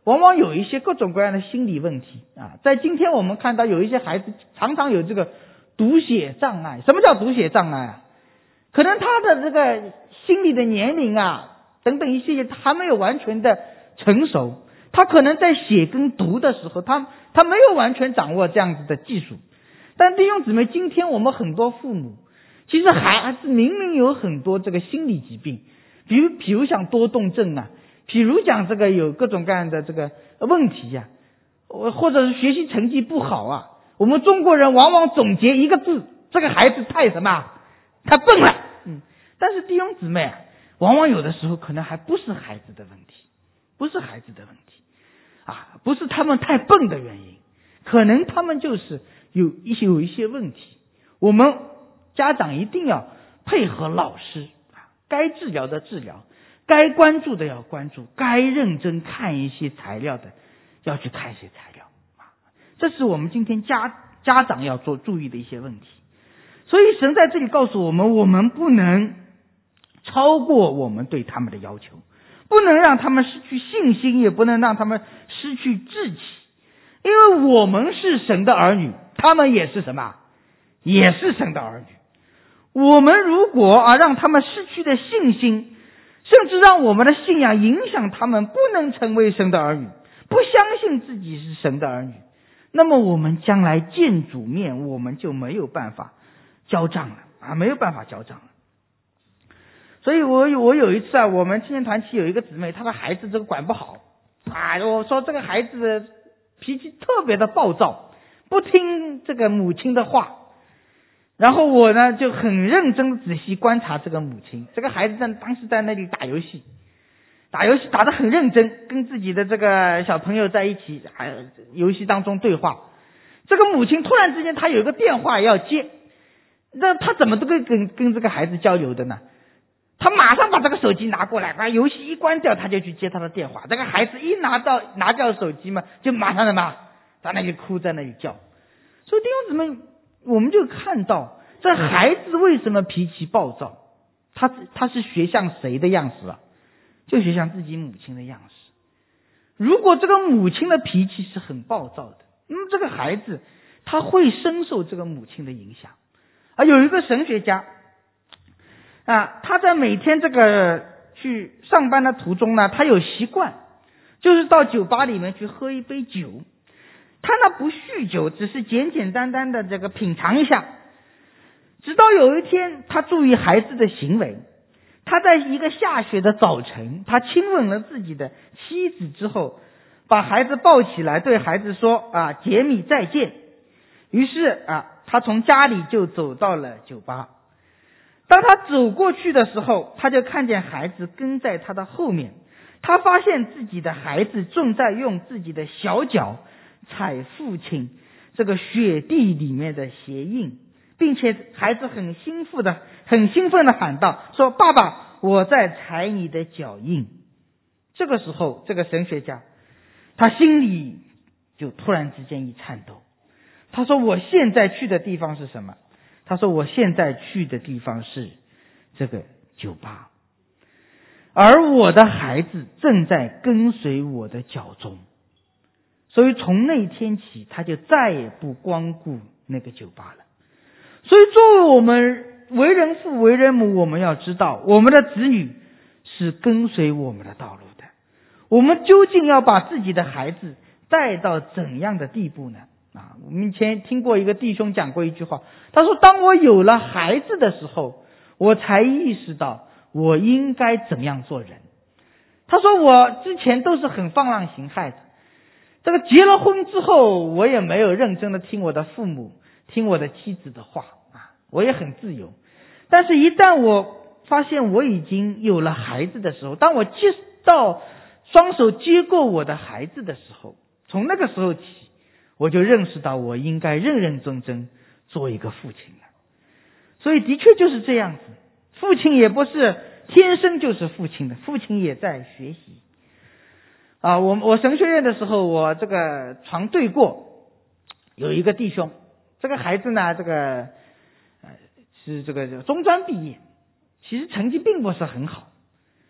[SPEAKER 3] 往往有一些各种各样的心理问题啊。在今天我们看到有一些孩子常常有这个读写障碍。什么叫读写障碍啊？可能他的这个心理的年龄啊等等一些还没有完全的成熟，他可能在写跟读的时候，他他没有完全掌握这样子的技术。但弟兄姊妹，今天我们很多父母，其实孩子明明有很多这个心理疾病，比如比如像多动症啊，比如讲这个有各种各样的这个问题呀、啊，或者是学习成绩不好啊，我们中国人往往总结一个字，这个孩子太什么，太笨了。嗯，但是弟兄姊妹，往往有的时候可能还不是孩子的问题，不是孩子的问题啊，不是他们太笨的原因，可能他们就是有一些有一些问题。我们家长一定要配合老师啊，该治疗的治疗，该关注的要关注，该认真看一些材料的要去看一些材料啊，这是我们今天家家长要做注意的一些问题。所以神在这里告诉我们，我们不能超过我们对他们的要求，不能让他们失去信心，也不能让他们失去志气。因为我们是神的儿女，他们也是什么？也是神的儿女。我们如果啊让他们失去了信心，甚至让我们的信仰影响他们不能成为神的儿女，不相信自己是神的儿女，那么我们将来见主面，我们就没有办法交账了啊，没有办法交账了。所以我我有一次啊，我们青年团体有一个姊妹，她的孩子这个管不好啊，我说这个孩子的脾气特别的暴躁，不听这个母亲的话。然后我呢就很认真仔细观察这个母亲，这个孩子在当时在那里打游戏，打游戏打得很认真，跟自己的这个小朋友在一起，还游戏当中对话。这个母亲突然之间她有一个电话要接，那她怎么都跟跟跟这个孩子交流的呢？他马上把这个手机拿过来，把游戏一关掉，他就去接他的电话。这个孩子一拿到拿掉手机嘛，就马上什么，在那里哭，在那里叫。所以弟兄姊妹，我们就看到这孩子为什么脾气暴躁，他他是学像谁的样子啊？就学像自己母亲的样式。如果这个母亲的脾气是很暴躁的，那么这个孩子他会深受这个母亲的影响。啊，有一个神学家啊，他在每天这个去上班的途中呢，他有习惯，就是到酒吧里面去喝一杯酒。他呢不酗酒，只是简简单单的这个品尝一下。直到有一天，他注意孩子的行为，他在一个下雪的早晨，他亲吻了自己的妻子之后，把孩子抱起来，对孩子说啊，杰米再见。于是啊，他从家里就走到了酒吧。当他走过去的时候，他就看见孩子跟在他的后面。他发现自己的孩子正在用自己的小脚踩父亲这个雪地里面的鞋印，并且孩子很兴奋的很兴奋的喊道说，爸爸，我在踩你的脚印。这个时候，这个神学家他心里就突然之间一颤抖。他说，我现在去的地方是什么？他说，我现在去的地方是这个酒吧，而我的孩子正在跟随我的脚踪。所以从那天起，他就再也不光顾那个酒吧了。所以作为我们为人父为人母，我们要知道我们的子女是跟随我们的道路的。我们究竟要把自己的孩子带到怎样的地步呢？啊，我们以前听过一个弟兄讲过一句话，他说，当我有了孩子的时候，我才意识到我应该怎样做人。他说，我之前都是很放浪形骸的，这个结了婚之后，我也没有认真的听我的父母听我的妻子的话啊，我也很自由。但是一旦我发现我已经有了孩子的时候，当我接到双手接过我的孩子的时候，从那个时候起，我就认识到我应该认认真真做一个父亲了。所以的确就是这样子，父亲也不是天生就是父亲的，父亲也在学习啊。我我神学院的时候，我这个常对过有一个弟兄，这个孩子呢，这个呃是这个中专毕业，其实成绩并不是很好，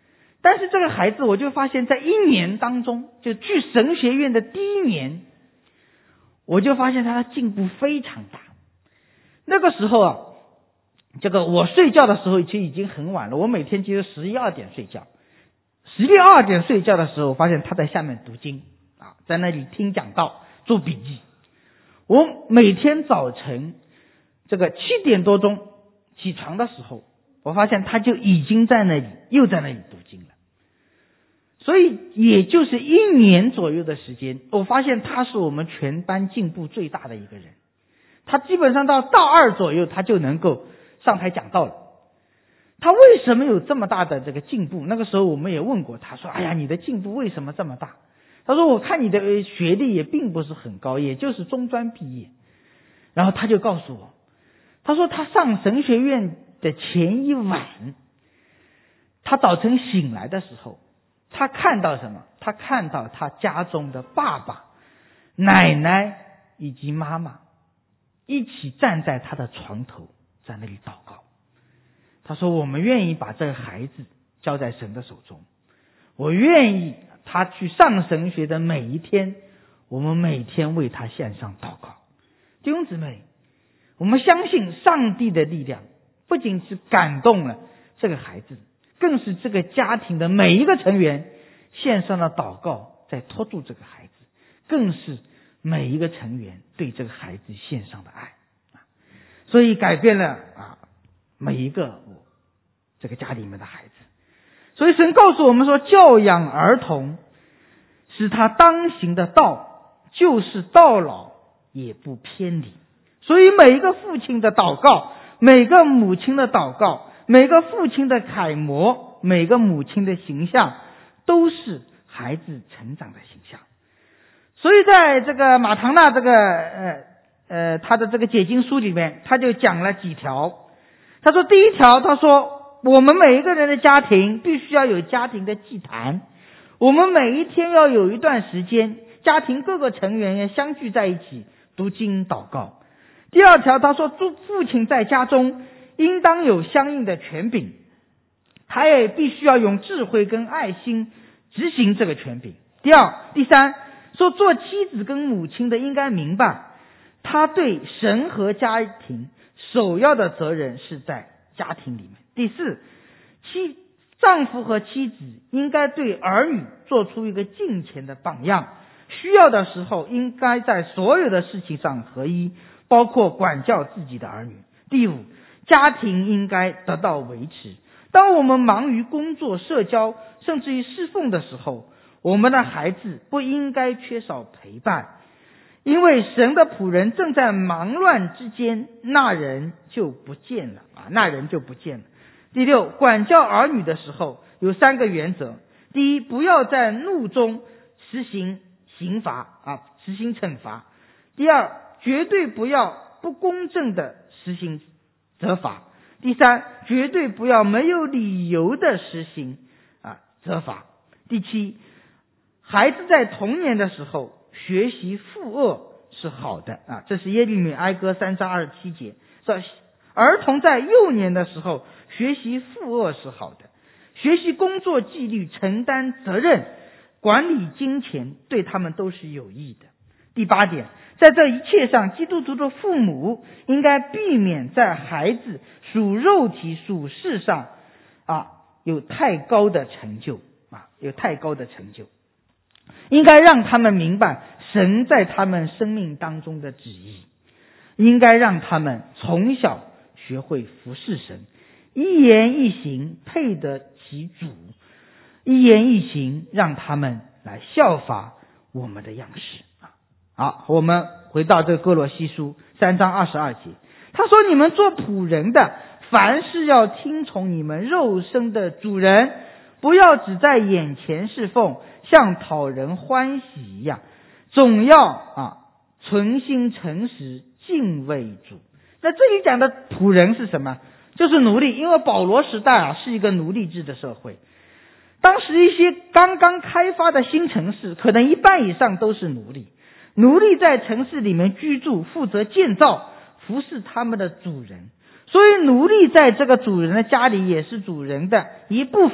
[SPEAKER 3] 但是这个孩子我就发现在一年当中，就去神学院的第一年，我就发现他的进步非常大。那个时候啊，这个我睡觉的时候其实已经很晚了，我每天其实十一二点睡觉，十一二点睡觉的时候，我发现他在下面读经啊，在那里听讲道做笔记。我每天早晨这个七点多钟起床的时候，我发现他就已经在那里又在那里读经了。所以也就是一年左右的时间，我发现他是我们全班进步最大的一个人。他基本上到大二左右他就能够上台讲道了。他为什么有这么大的这个进步？那个时候我们也问过他，说哎呀，你的进步为什么这么大？他说我看你的学历也并不是很高，也就是中专毕业。然后他就告诉我，他说他上神学院的前一晚，他早晨醒来的时候，他看到什么？他看到他家中的爸爸、奶奶以及妈妈一起站在他的床头，在那里祷告。他说我们愿意把这个孩子交在神的手中，我愿意他去上神学的每一天，我们每天为他献上祷告。弟兄姊妹，我们相信上帝的力量不仅是感动了这个孩子，更是这个家庭的每一个成员献上了祷告，在托住这个孩子，更是每一个成员对这个孩子献上的爱，所以改变了啊每一个这个家里面的孩子。所以神告诉我们说，教养儿童使他当行的道，就是到老也不偏离。所以每一个父亲的祷告，每个母亲的祷告，每个父亲的楷模，每个母亲的形象，都是孩子成长的形象。所以在这个马唐纳这个呃呃他的这个解经书里面，他就讲了几条。他说第一条，他说我们每一个人的家庭必须要有家庭的祭坛，我们每一天要有一段时间，家庭各个成员要相聚在一起读经祷告。第二条，他说父亲在家中应当有相应的权柄，他也必须要用智慧跟爱心执行这个权柄。第二、第三，说做妻子跟母亲的应该明白，他对神和家庭首要的责任是在家庭里面。第四，妻丈夫和妻子应该对儿女做出一个敬虔的榜样，需要的时候应该在所有的事情上合一，包括管教自己的儿女。第五，家庭应该得到维持。当我们忙于工作、社交，甚至于侍奉的时候，我们的孩子不应该缺少陪伴，因为神的仆人正在忙乱之间，那人就不见了啊，那人就不见了。第六，管教儿女的时候有三个原则。第一，不要在怒中实行刑罚啊，实行惩罚。第二，绝对不要不公正的实行责罚。第三，绝对不要没有理由的实行啊责罚。第七，孩子在童年的时候学习负恶是好的啊，这是耶利米哀歌三章二十七节。说儿童在幼年的时候学习负恶是好的，学习工作纪律、承担责任、管理金钱，对他们都是有益的。第八点，在这一切上，基督徒的父母应该避免在孩子属肉体属事上啊有太高的成就啊有太高的成就，应该让他们明白神在他们生命当中的旨意，应该让他们从小学会服侍神，一言一行配得其主，一言一行让他们来效法我们的样式。好，我们回到这个哥罗西书三章二十二节，他说你们做仆人的，凡事要听从你们肉身的主人，不要只在眼前侍奉，像讨人欢喜一样，总要啊存心诚实，敬畏主。那这里讲的仆人是什么？就是奴隶，因为保罗时代啊是一个奴隶制的社会，当时一些刚刚开发的新城市，可能一半以上都是奴隶。奴隶在城市里面居住，负责建造，服侍他们的主人，所以奴隶在这个主人的家里也是主人的一部分，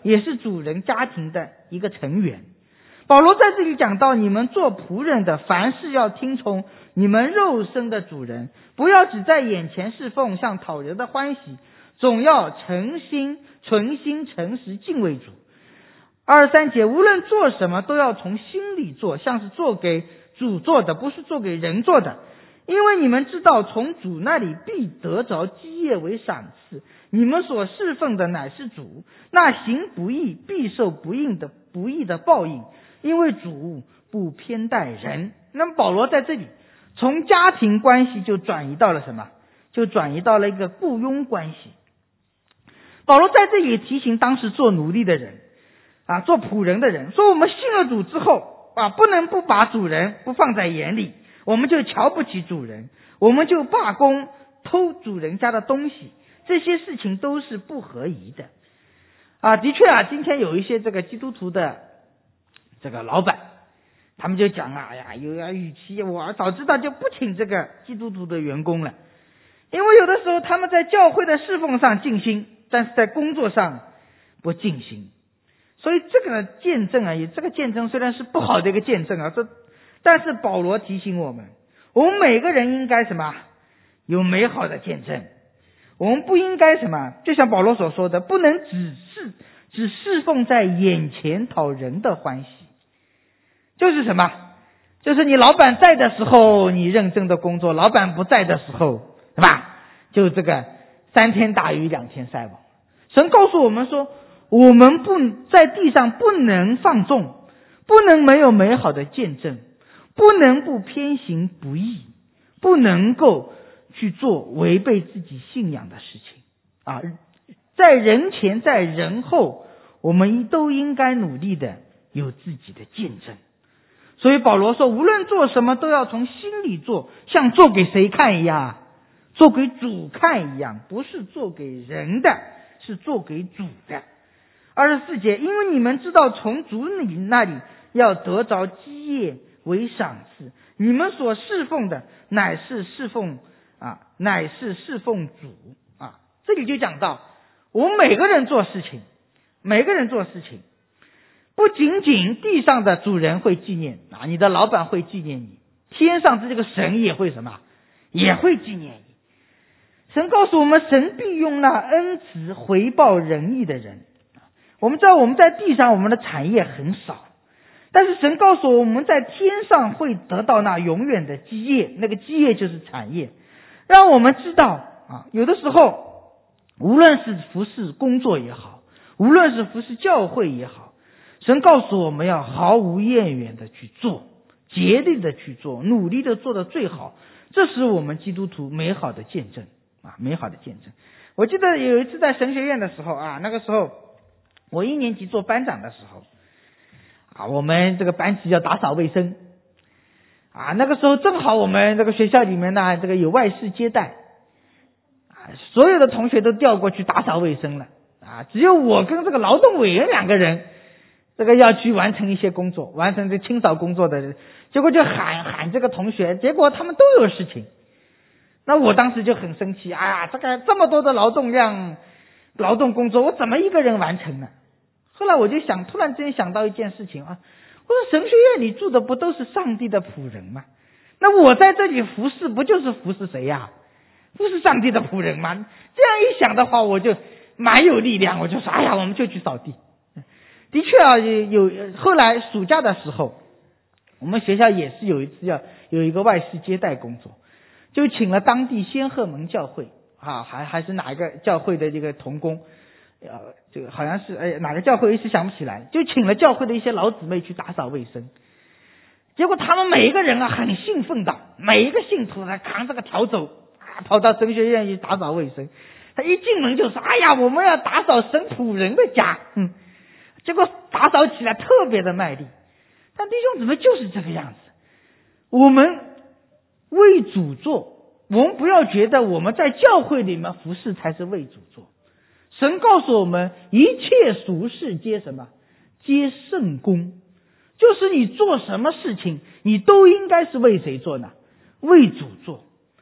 [SPEAKER 3] 也是主人家庭的一个成员。保罗在这里讲到，你们做仆人的，凡事要听从你们肉身的主人，不要只在眼前侍奉，像讨人的欢喜，总要诚心、存心、诚实敬畏主。二十三节，无论做什么，都要从心里做，像是做给主做的，不是做给人做的。因为你们知道，从主那里必得着基业为赏赐。你们所侍奉的乃是主，那行不义必受不义的不义的报应，因为主不偏待人。那么保罗在这里从家庭关系就转移到了什么？就转移到了一个雇佣关系。保罗在这里提醒当时做奴隶的人啊，做仆人的人，说我们信了主之后啊，不能不把主人不放在眼里，我们就瞧不起主人，我们就罢工偷主人家的东西，这些事情都是不合宜的啊。的确啊，今天有一些这个基督徒的这个老板，他们就讲啊，哎呀，有呀，与其我早知道就不请这个基督徒的员工了，因为有的时候他们在教会的侍奉上尽心，但是在工作上不尽心。所以这个见证啊，也这个见证虽然是不好的一个见证啊，这但是保罗提醒我们，我们每个人应该什么？有美好的见证。我们不应该什么？就像保罗所说的，不能只是只侍奉在眼前讨人的欢喜。就是什么？就是你老板在的时候你认真的工作，老板不在的时候，是吧？就这个三天打鱼两天晒网。神告诉我们说，我们不在地上不能放纵，不能没有美好的见证，不能不偏行不义，不能够去做违背自己信仰的事情啊！在人前在人后，我们都应该努力的有自己的见证。所以保罗说，无论做什么都要从心里做，像做给谁看一样，做给主看一样，不是做给人的，是做给主的。二十四节，因为你们知道从主你那里要得着基业为赏赐，你们所侍奉的乃是侍奉啊，乃是侍奉主啊。这里就讲到，我们每个人做事情，每个人做事情，不仅仅地上的主人会纪念啊，你的老板会纪念你，天上的这个神也会什么？也会纪念你。神告诉我们，神必用那恩慈回报仁义的人。我们知道我们在地上我们的产业很少，但是神告诉我们，在天上会得到那永远的基业，那个基业就是产业，让我们知道啊，有的时候无论是服侍工作也好，无论是服侍教会也好，神告诉我们要毫无厌倦的去做，竭力的去做，努力的做到最好，这是我们基督徒美好的见证啊，美好的见证。我记得有一次在神学院的时候啊，那个时候我一年级做班长的时候啊，我们这个班级要打扫卫生啊，那个时候正好我们这个学校里面呢，这个有外事接待啊，所有的同学都调过去打扫卫生了啊，只有我跟这个劳动委员两个人，这个要去完成一些工作，完成这清扫工作的人，结果就喊喊这个同学，结果他们都有事情。那我当时就很生气，哎呀，这个这么多的劳动量劳动工作，我怎么一个人完成呢？后来我就想，突然之间想到一件事情啊，我说神学院里住的不都是上帝的仆人吗？那我在这里服侍，不就是服侍谁呀？不是上帝的仆人吗？这样一想的话，我就蛮有力量，我就说，哎呀，我们就去扫地。的确啊，有后来暑假的时候，我们学校也是有一次要有一个外事接待工作，就请了当地仙鹤门教会啊，还还是哪一个教会的这个同工，呃，这个好像是哎哪个教会一时想不起来，就请了教会的一些老姊妹去打扫卫生。结果他们每一个人啊很兴奋的，每一个信徒呢扛着个笤帚啊跑到神学院去打扫卫生。他一进门就说：“哎呀，我们要打扫神仆人的家。”嗯，结果打扫起来特别的卖力。但弟兄姊妹就是这个样子，我们为主做。我们不要觉得我们在教会里面服侍才是为主做。神告诉我们，一切俗事皆什么？皆圣功。就是你做什么事情，你都应该是为谁做呢？为主做。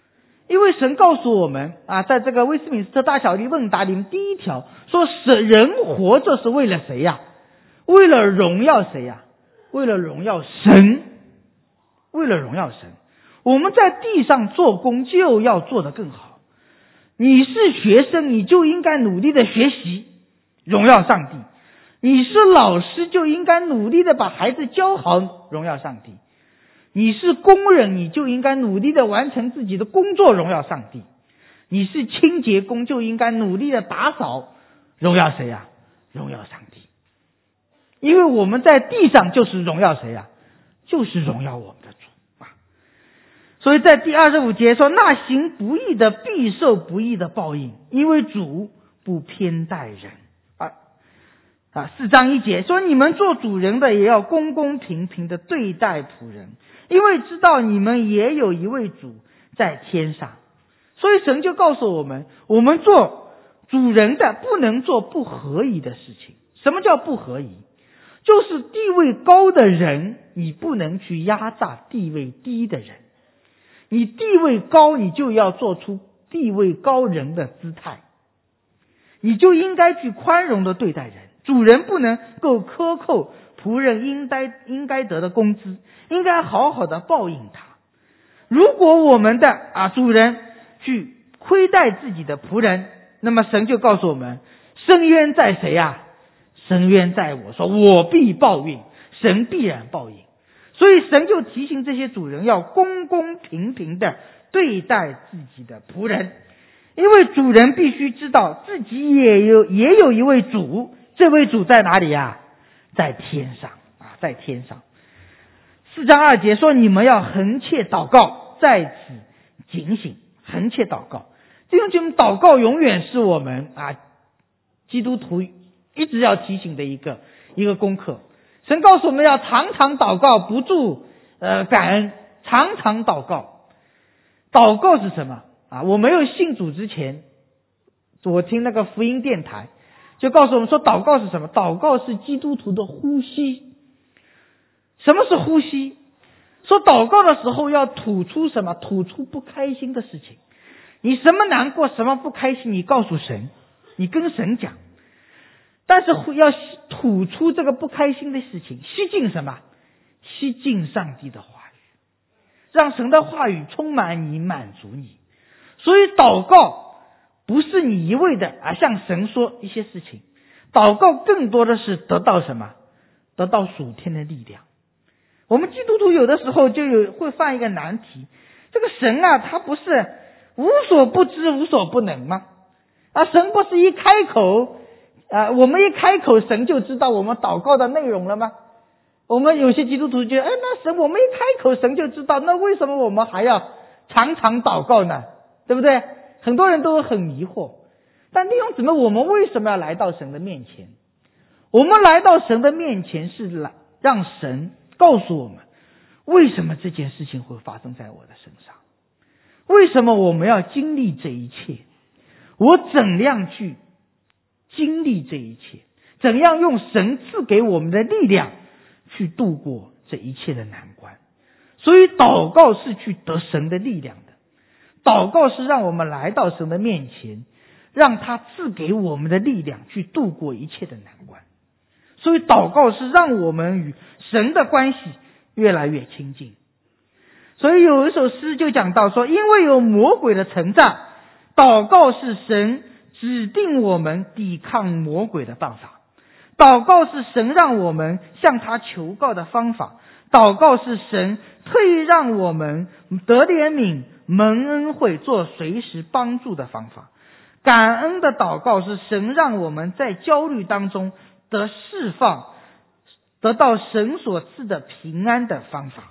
[SPEAKER 3] 因为神告诉我们啊，在这个威斯敏斯特大小利问答里面第一条说，神人活着是为了谁呀？为了荣耀谁呀？为了荣耀神，为了荣耀神。我们在地上做工就要做得更好。你是学生，你就应该努力的学习，荣耀上帝。你是老师，就应该努力的把孩子教好，荣耀上帝。你是工人，你就应该努力的完成自己的工作，荣耀上帝。你是清洁工，就应该努力的打扫，荣耀谁呀？荣耀上帝。因为我们在地上就是荣耀谁呀？就是荣耀我们的主啊。所以在第二十五节说，那行不义的必受不义的报应，因为主不偏待人啊。啊，四章一节说，你们做主人的也要公公平平的对待仆人，因为知道你们也有一位主在天上。所以神就告诉我们，我们做主人的不能做不合宜的事情。什么叫不合宜？就是地位高的人，你不能去压榨地位低的人。你地位高，你就要做出地位高人的姿态，你就应该去宽容的对待人。主人不能够克扣仆人应该应该得的工资，应该好好的报应他。如果我们的啊主人去亏待自己的仆人，那么神就告诉我们，深渊在谁呀？深渊在我，说我必报应，神必然报应。所以神就提醒这些主人要公公平平的对待自己的仆人，因为主人必须知道自己也有也有一位主，这位主在哪里呀？在天上啊，在天上。四章二节说，你们要恒切祷告，在此警醒，恒切祷告。弟兄姐妹，祷告永远是我们啊基督徒一直要提醒的一个一个功课。神告诉我们要常常祷告，不住呃感恩，常常祷告。祷告是什么啊？我没有信主之前，我听那个福音电台就告诉我们说，祷告是什么？祷告是基督徒的呼吸。什么是呼吸？说祷告的时候要吐出什么？吐出不开心的事情。你什么难过，什么不开心，你告诉神，你跟神讲。但是要吐出这个不开心的事情，吸进什么？吸进上帝的话语，让神的话语充满你，满足你。所以祷告不是你一味的啊向神说一些事情，祷告更多的是得到什么？得到属天的力量。我们基督徒有的时候就有会犯一个难题，这个神啊，他不是无所不知无所不能吗？啊，神不是一开口啊，我们一开口神就知道我们祷告的内容了吗？我们有些基督徒觉得，哎，那神我们一开口神就知道，那为什么我们还要常常祷告呢？对不对？很多人都很迷惑。但弟兄姊妹，我们为什么要来到神的面前？我们来到神的面前是来让神告诉我们，为什么这件事情会发生在我的身上？为什么我们要经历这一切？我怎样去经历这一切？怎样用神赐给我们的力量去度过这一切的难关？所以祷告是去得神的力量的，祷告是让我们来到神的面前，让他赐给我们的力量去度过一切的难关。所以祷告是让我们与神的关系越来越亲近。所以有一首诗就讲到说，因为有魔鬼的城障，祷告是神指定我们抵抗魔鬼的办法，祷告是神让我们向他求告的方法，祷告是神退让我们得怜悯蒙恩惠做随时帮助的方法，感恩的祷告是神让我们在焦虑当中得释放，得到神所赐的平安的方法。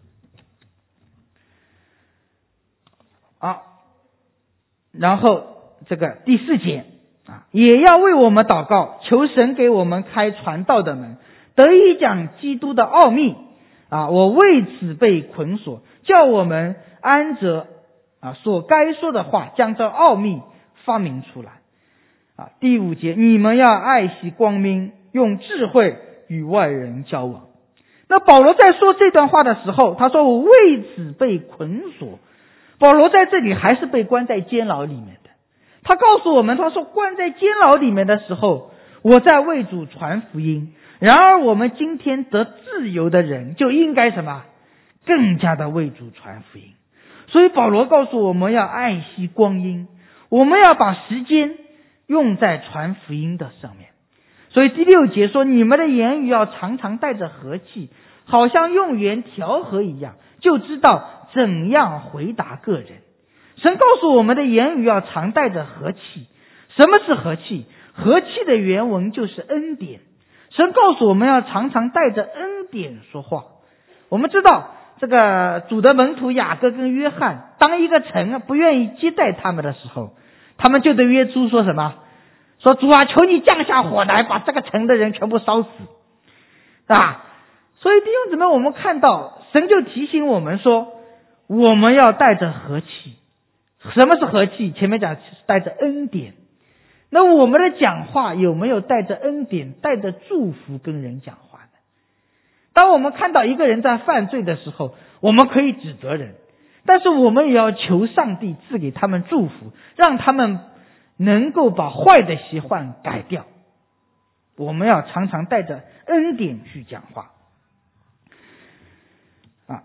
[SPEAKER 3] 好，然后这个第四节啊，也要为我们祷告，求神给我们开传道的门，得以讲基督的奥秘啊！我为此被捆锁，叫我们按着啊所该说的话，将这奥秘发明出来啊！第五节，你们要爱惜光明，用智慧与外人交往。那保罗在说这段话的时候，他说我为此被捆锁。 保罗在这里还是被关在监牢里面的。他告诉我们，他说关在监牢里面的时候，我在为主传福音。然而我们今天得自由的人就应该什么？更加的为主传福音。所以保罗告诉我们要爱惜光阴，我们要把时间用在传福音的上面。所以第六节说，你们的言语要常常带着和气，好像用盐调和一样，就知道怎样回答个人。神告诉我们的言语要常带着和气。什么是和气？和气的原文就是恩典。神告诉我们要常常带着恩典说话。我们知道这个主的门徒雅各跟约翰，当一个城不愿意接待他们的时候，他们就对耶稣说什么？说主啊，求你降下火来，把这个城的人全部烧死啊！所以弟兄姊妹，我们看到神就提醒我们说，我们要带着和气。什么是和气？前面讲带着恩典。那我们的讲话有没有带着恩典，带着祝福跟人讲话呢？当我们看到一个人在犯罪的时候，我们可以指责人，但是我们也要求上帝赐给他们祝福，让他们能够把坏的习惯改掉。我们要常常带着恩典去讲话啊！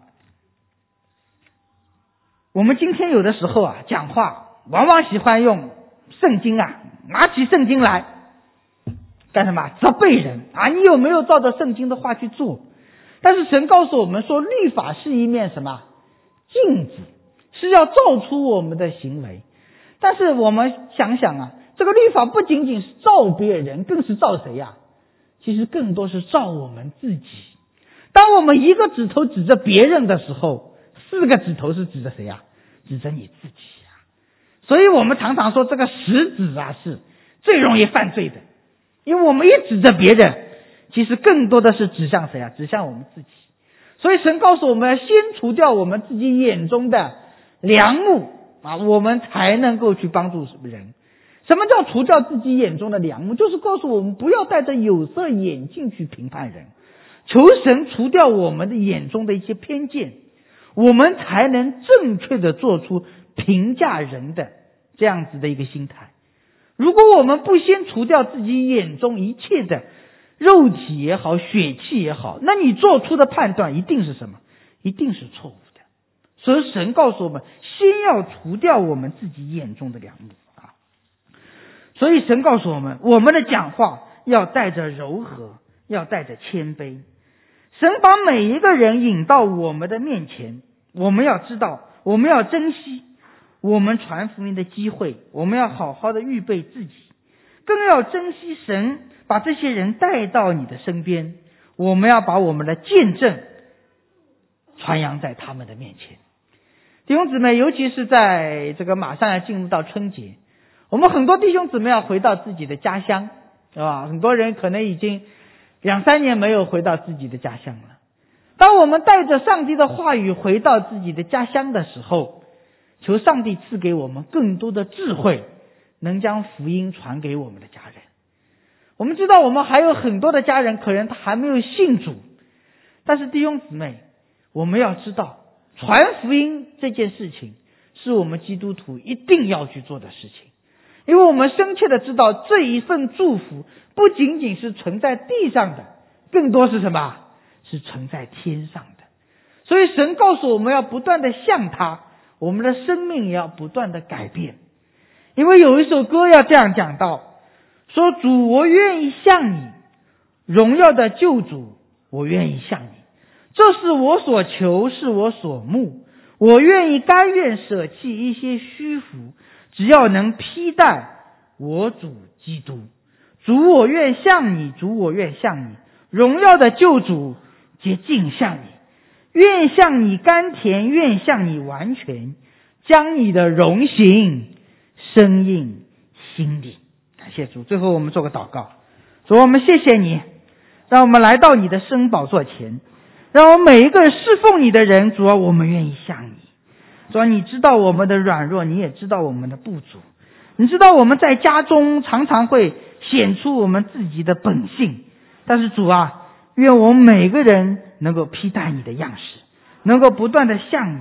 [SPEAKER 3] 我们今天有的时候啊，讲话往往喜欢用圣经啊，拿起圣经来干什么？责备人啊！你有没有照着圣经的话去做？但是神告诉我们说，律法是一面什么镜子，是要照出我们的行为。但是我们想想啊，这个律法不仅仅是照别人，更是照谁呀？其实更多是照我们自己。当我们一个指头指着别人的时候，四个指头是指着谁呀？指着你自己呀。所以我们常常说，这个食指啊是最容易犯罪的，因为我们一指着别人，其实更多的是指向谁啊？指向我们自己。所以神告诉我们要先除掉我们自己眼中的梁木啊，我们才能够去帮助人。什么叫除掉自己眼中的梁木？就是告诉我们不要戴着有色眼镜去评判人，求神除掉我们的眼中的一些偏见，我们才能正确的做出评价人的这样子的一个心态。如果我们不先除掉自己眼中一切的肉体也好，血气也好，那你做出的判断一定是什么？一定是错误的。所以神告诉我们，先要除掉我们自己眼中的梁木啊。所以神告诉我们，我们的讲话要带着柔和，要带着谦卑。神把每一个人引到我们的面前，我们要知道，我们要珍惜我们传福音的机会，我们要好好的预备自己，更要珍惜神把这些人带到你的身边，我们要把我们的见证传扬在他们的面前。弟兄姊妹，尤其是在这个马上要进入到春节，我们很多弟兄姊妹要回到自己的家乡，是吧？很多人可能已经两三年没有回到自己的家乡了。当我们带着上帝的话语回到自己的家乡的时候，求上帝赐给我们更多的智慧，能将福音传给我们的家人。我们知道我们还有很多的家人可能他还没有信主，但是弟兄姊妹，我们要知道传福音这件事情是我们基督徒一定要去做的事情，因为我们深切的知道这一份祝福不仅仅是存在地上的，更多是什么？是存在天上的。所以神告诉我们要不断的向他，我们的生命也要不断的改变。因为有一首歌要这样讲到，说主，我愿意向你，荣耀的救主，我愿意向你，这是我所求，是我所慕，我愿意甘愿舍弃一些虚浮，只要能披戴我主基督。主，我愿向你，主，我愿向你，荣耀的救主，竭尽向你，愿向你甘甜，愿向你完全，将你的荣行深印心里。感谢主。最后我们做个祷告。主，我们谢谢你，让我们来到你的圣宝座前，让我们每一个侍奉你的人，主啊，我们愿意向你。主啊，你知道我们的软弱，你也知道我们的不足，你知道我们在家中常常会显出我们自己的本性，但是主啊，愿我们每个人能够披戴你的样式，能够不断的向你，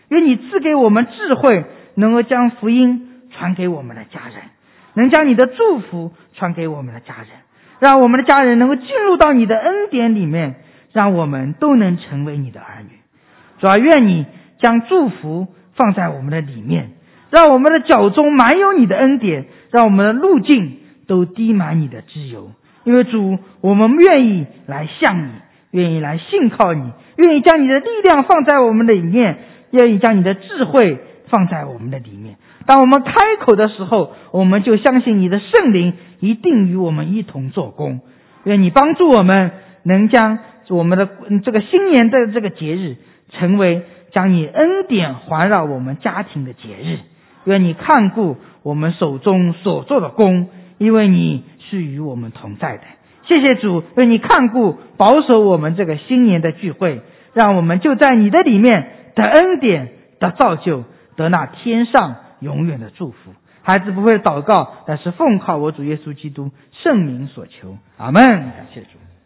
[SPEAKER 3] 愿你赐给我们智慧，能够将福音传给我们的家人，能将你的祝福传给我们的家人，让我们的家人能够进入到你的恩典里面，让我们都能成为你的儿女。主啊，愿你将祝福放在我们的里面，让我们的脚中满有你的恩典，让我们的路径都滴满你的脂油。因为主，我们愿意来向你，愿意来信靠你，愿意将你的力量放在我们的里面，愿意将你的智慧放在我们的里面。当我们开口的时候，我们就相信你的圣灵一定与我们一同做工。愿你帮助我们能将我们的这个新年的这个节日成为将你恩典环绕我们家庭的节日。愿你看顾我们手中所做的工，因为你是与我们同在的。谢谢主，愿你看顾保守我们这个新年的聚会，让我们就在你的里面得恩典，得造就，得那天上永远的祝福。孩子不会祷告，但是奉靠我主耶稣基督圣名所求。阿们。感谢主。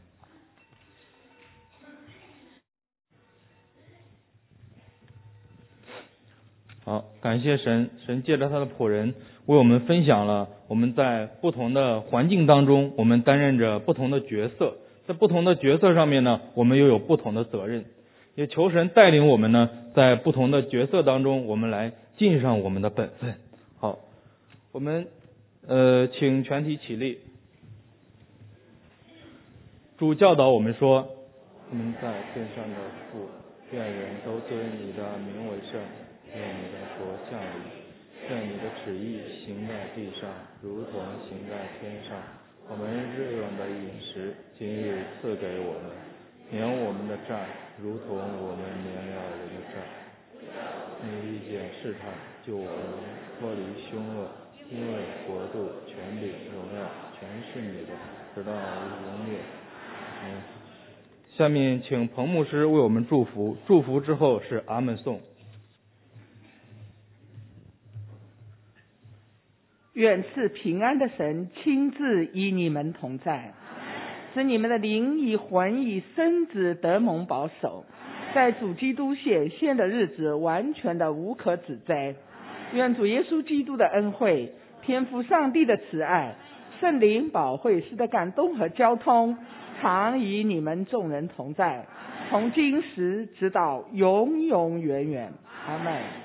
[SPEAKER 1] 好，感谢神，神借着他的仆人为我们分享了我们在不同的环境当中，我们担任着不同的角色，在不同的角色上面呢，我们又有不同的责任。也求神带领我们呢，在不同的角色当中，我们来尽上我们的本分。好，我们呃，请全体起立。主教导我们说：“我们在天上的父，愿人都尊你的名为圣。愿你的国降临，愿你的旨意行在地上，如同行在天上。我们日用的饮食，今日赐给我们，免我们的债，如同我们免了人的债。你遇见试探，救我们脱离凶恶，因为国度、权柄、荣耀，全是你的，直到永远。”嗯。下面请彭牧师为我们祝福，祝福之后是阿门颂。
[SPEAKER 4] 愿赐平安的神亲自与你们同在，使你们的灵与魂与身子得蒙保守，在主基督显现的日子完全的无可指摘。愿主耶稣基督的恩惠、天父上帝的慈爱、圣灵保惠师的感动和交通常与你们众人同在，从今时直到永永远远。阿们。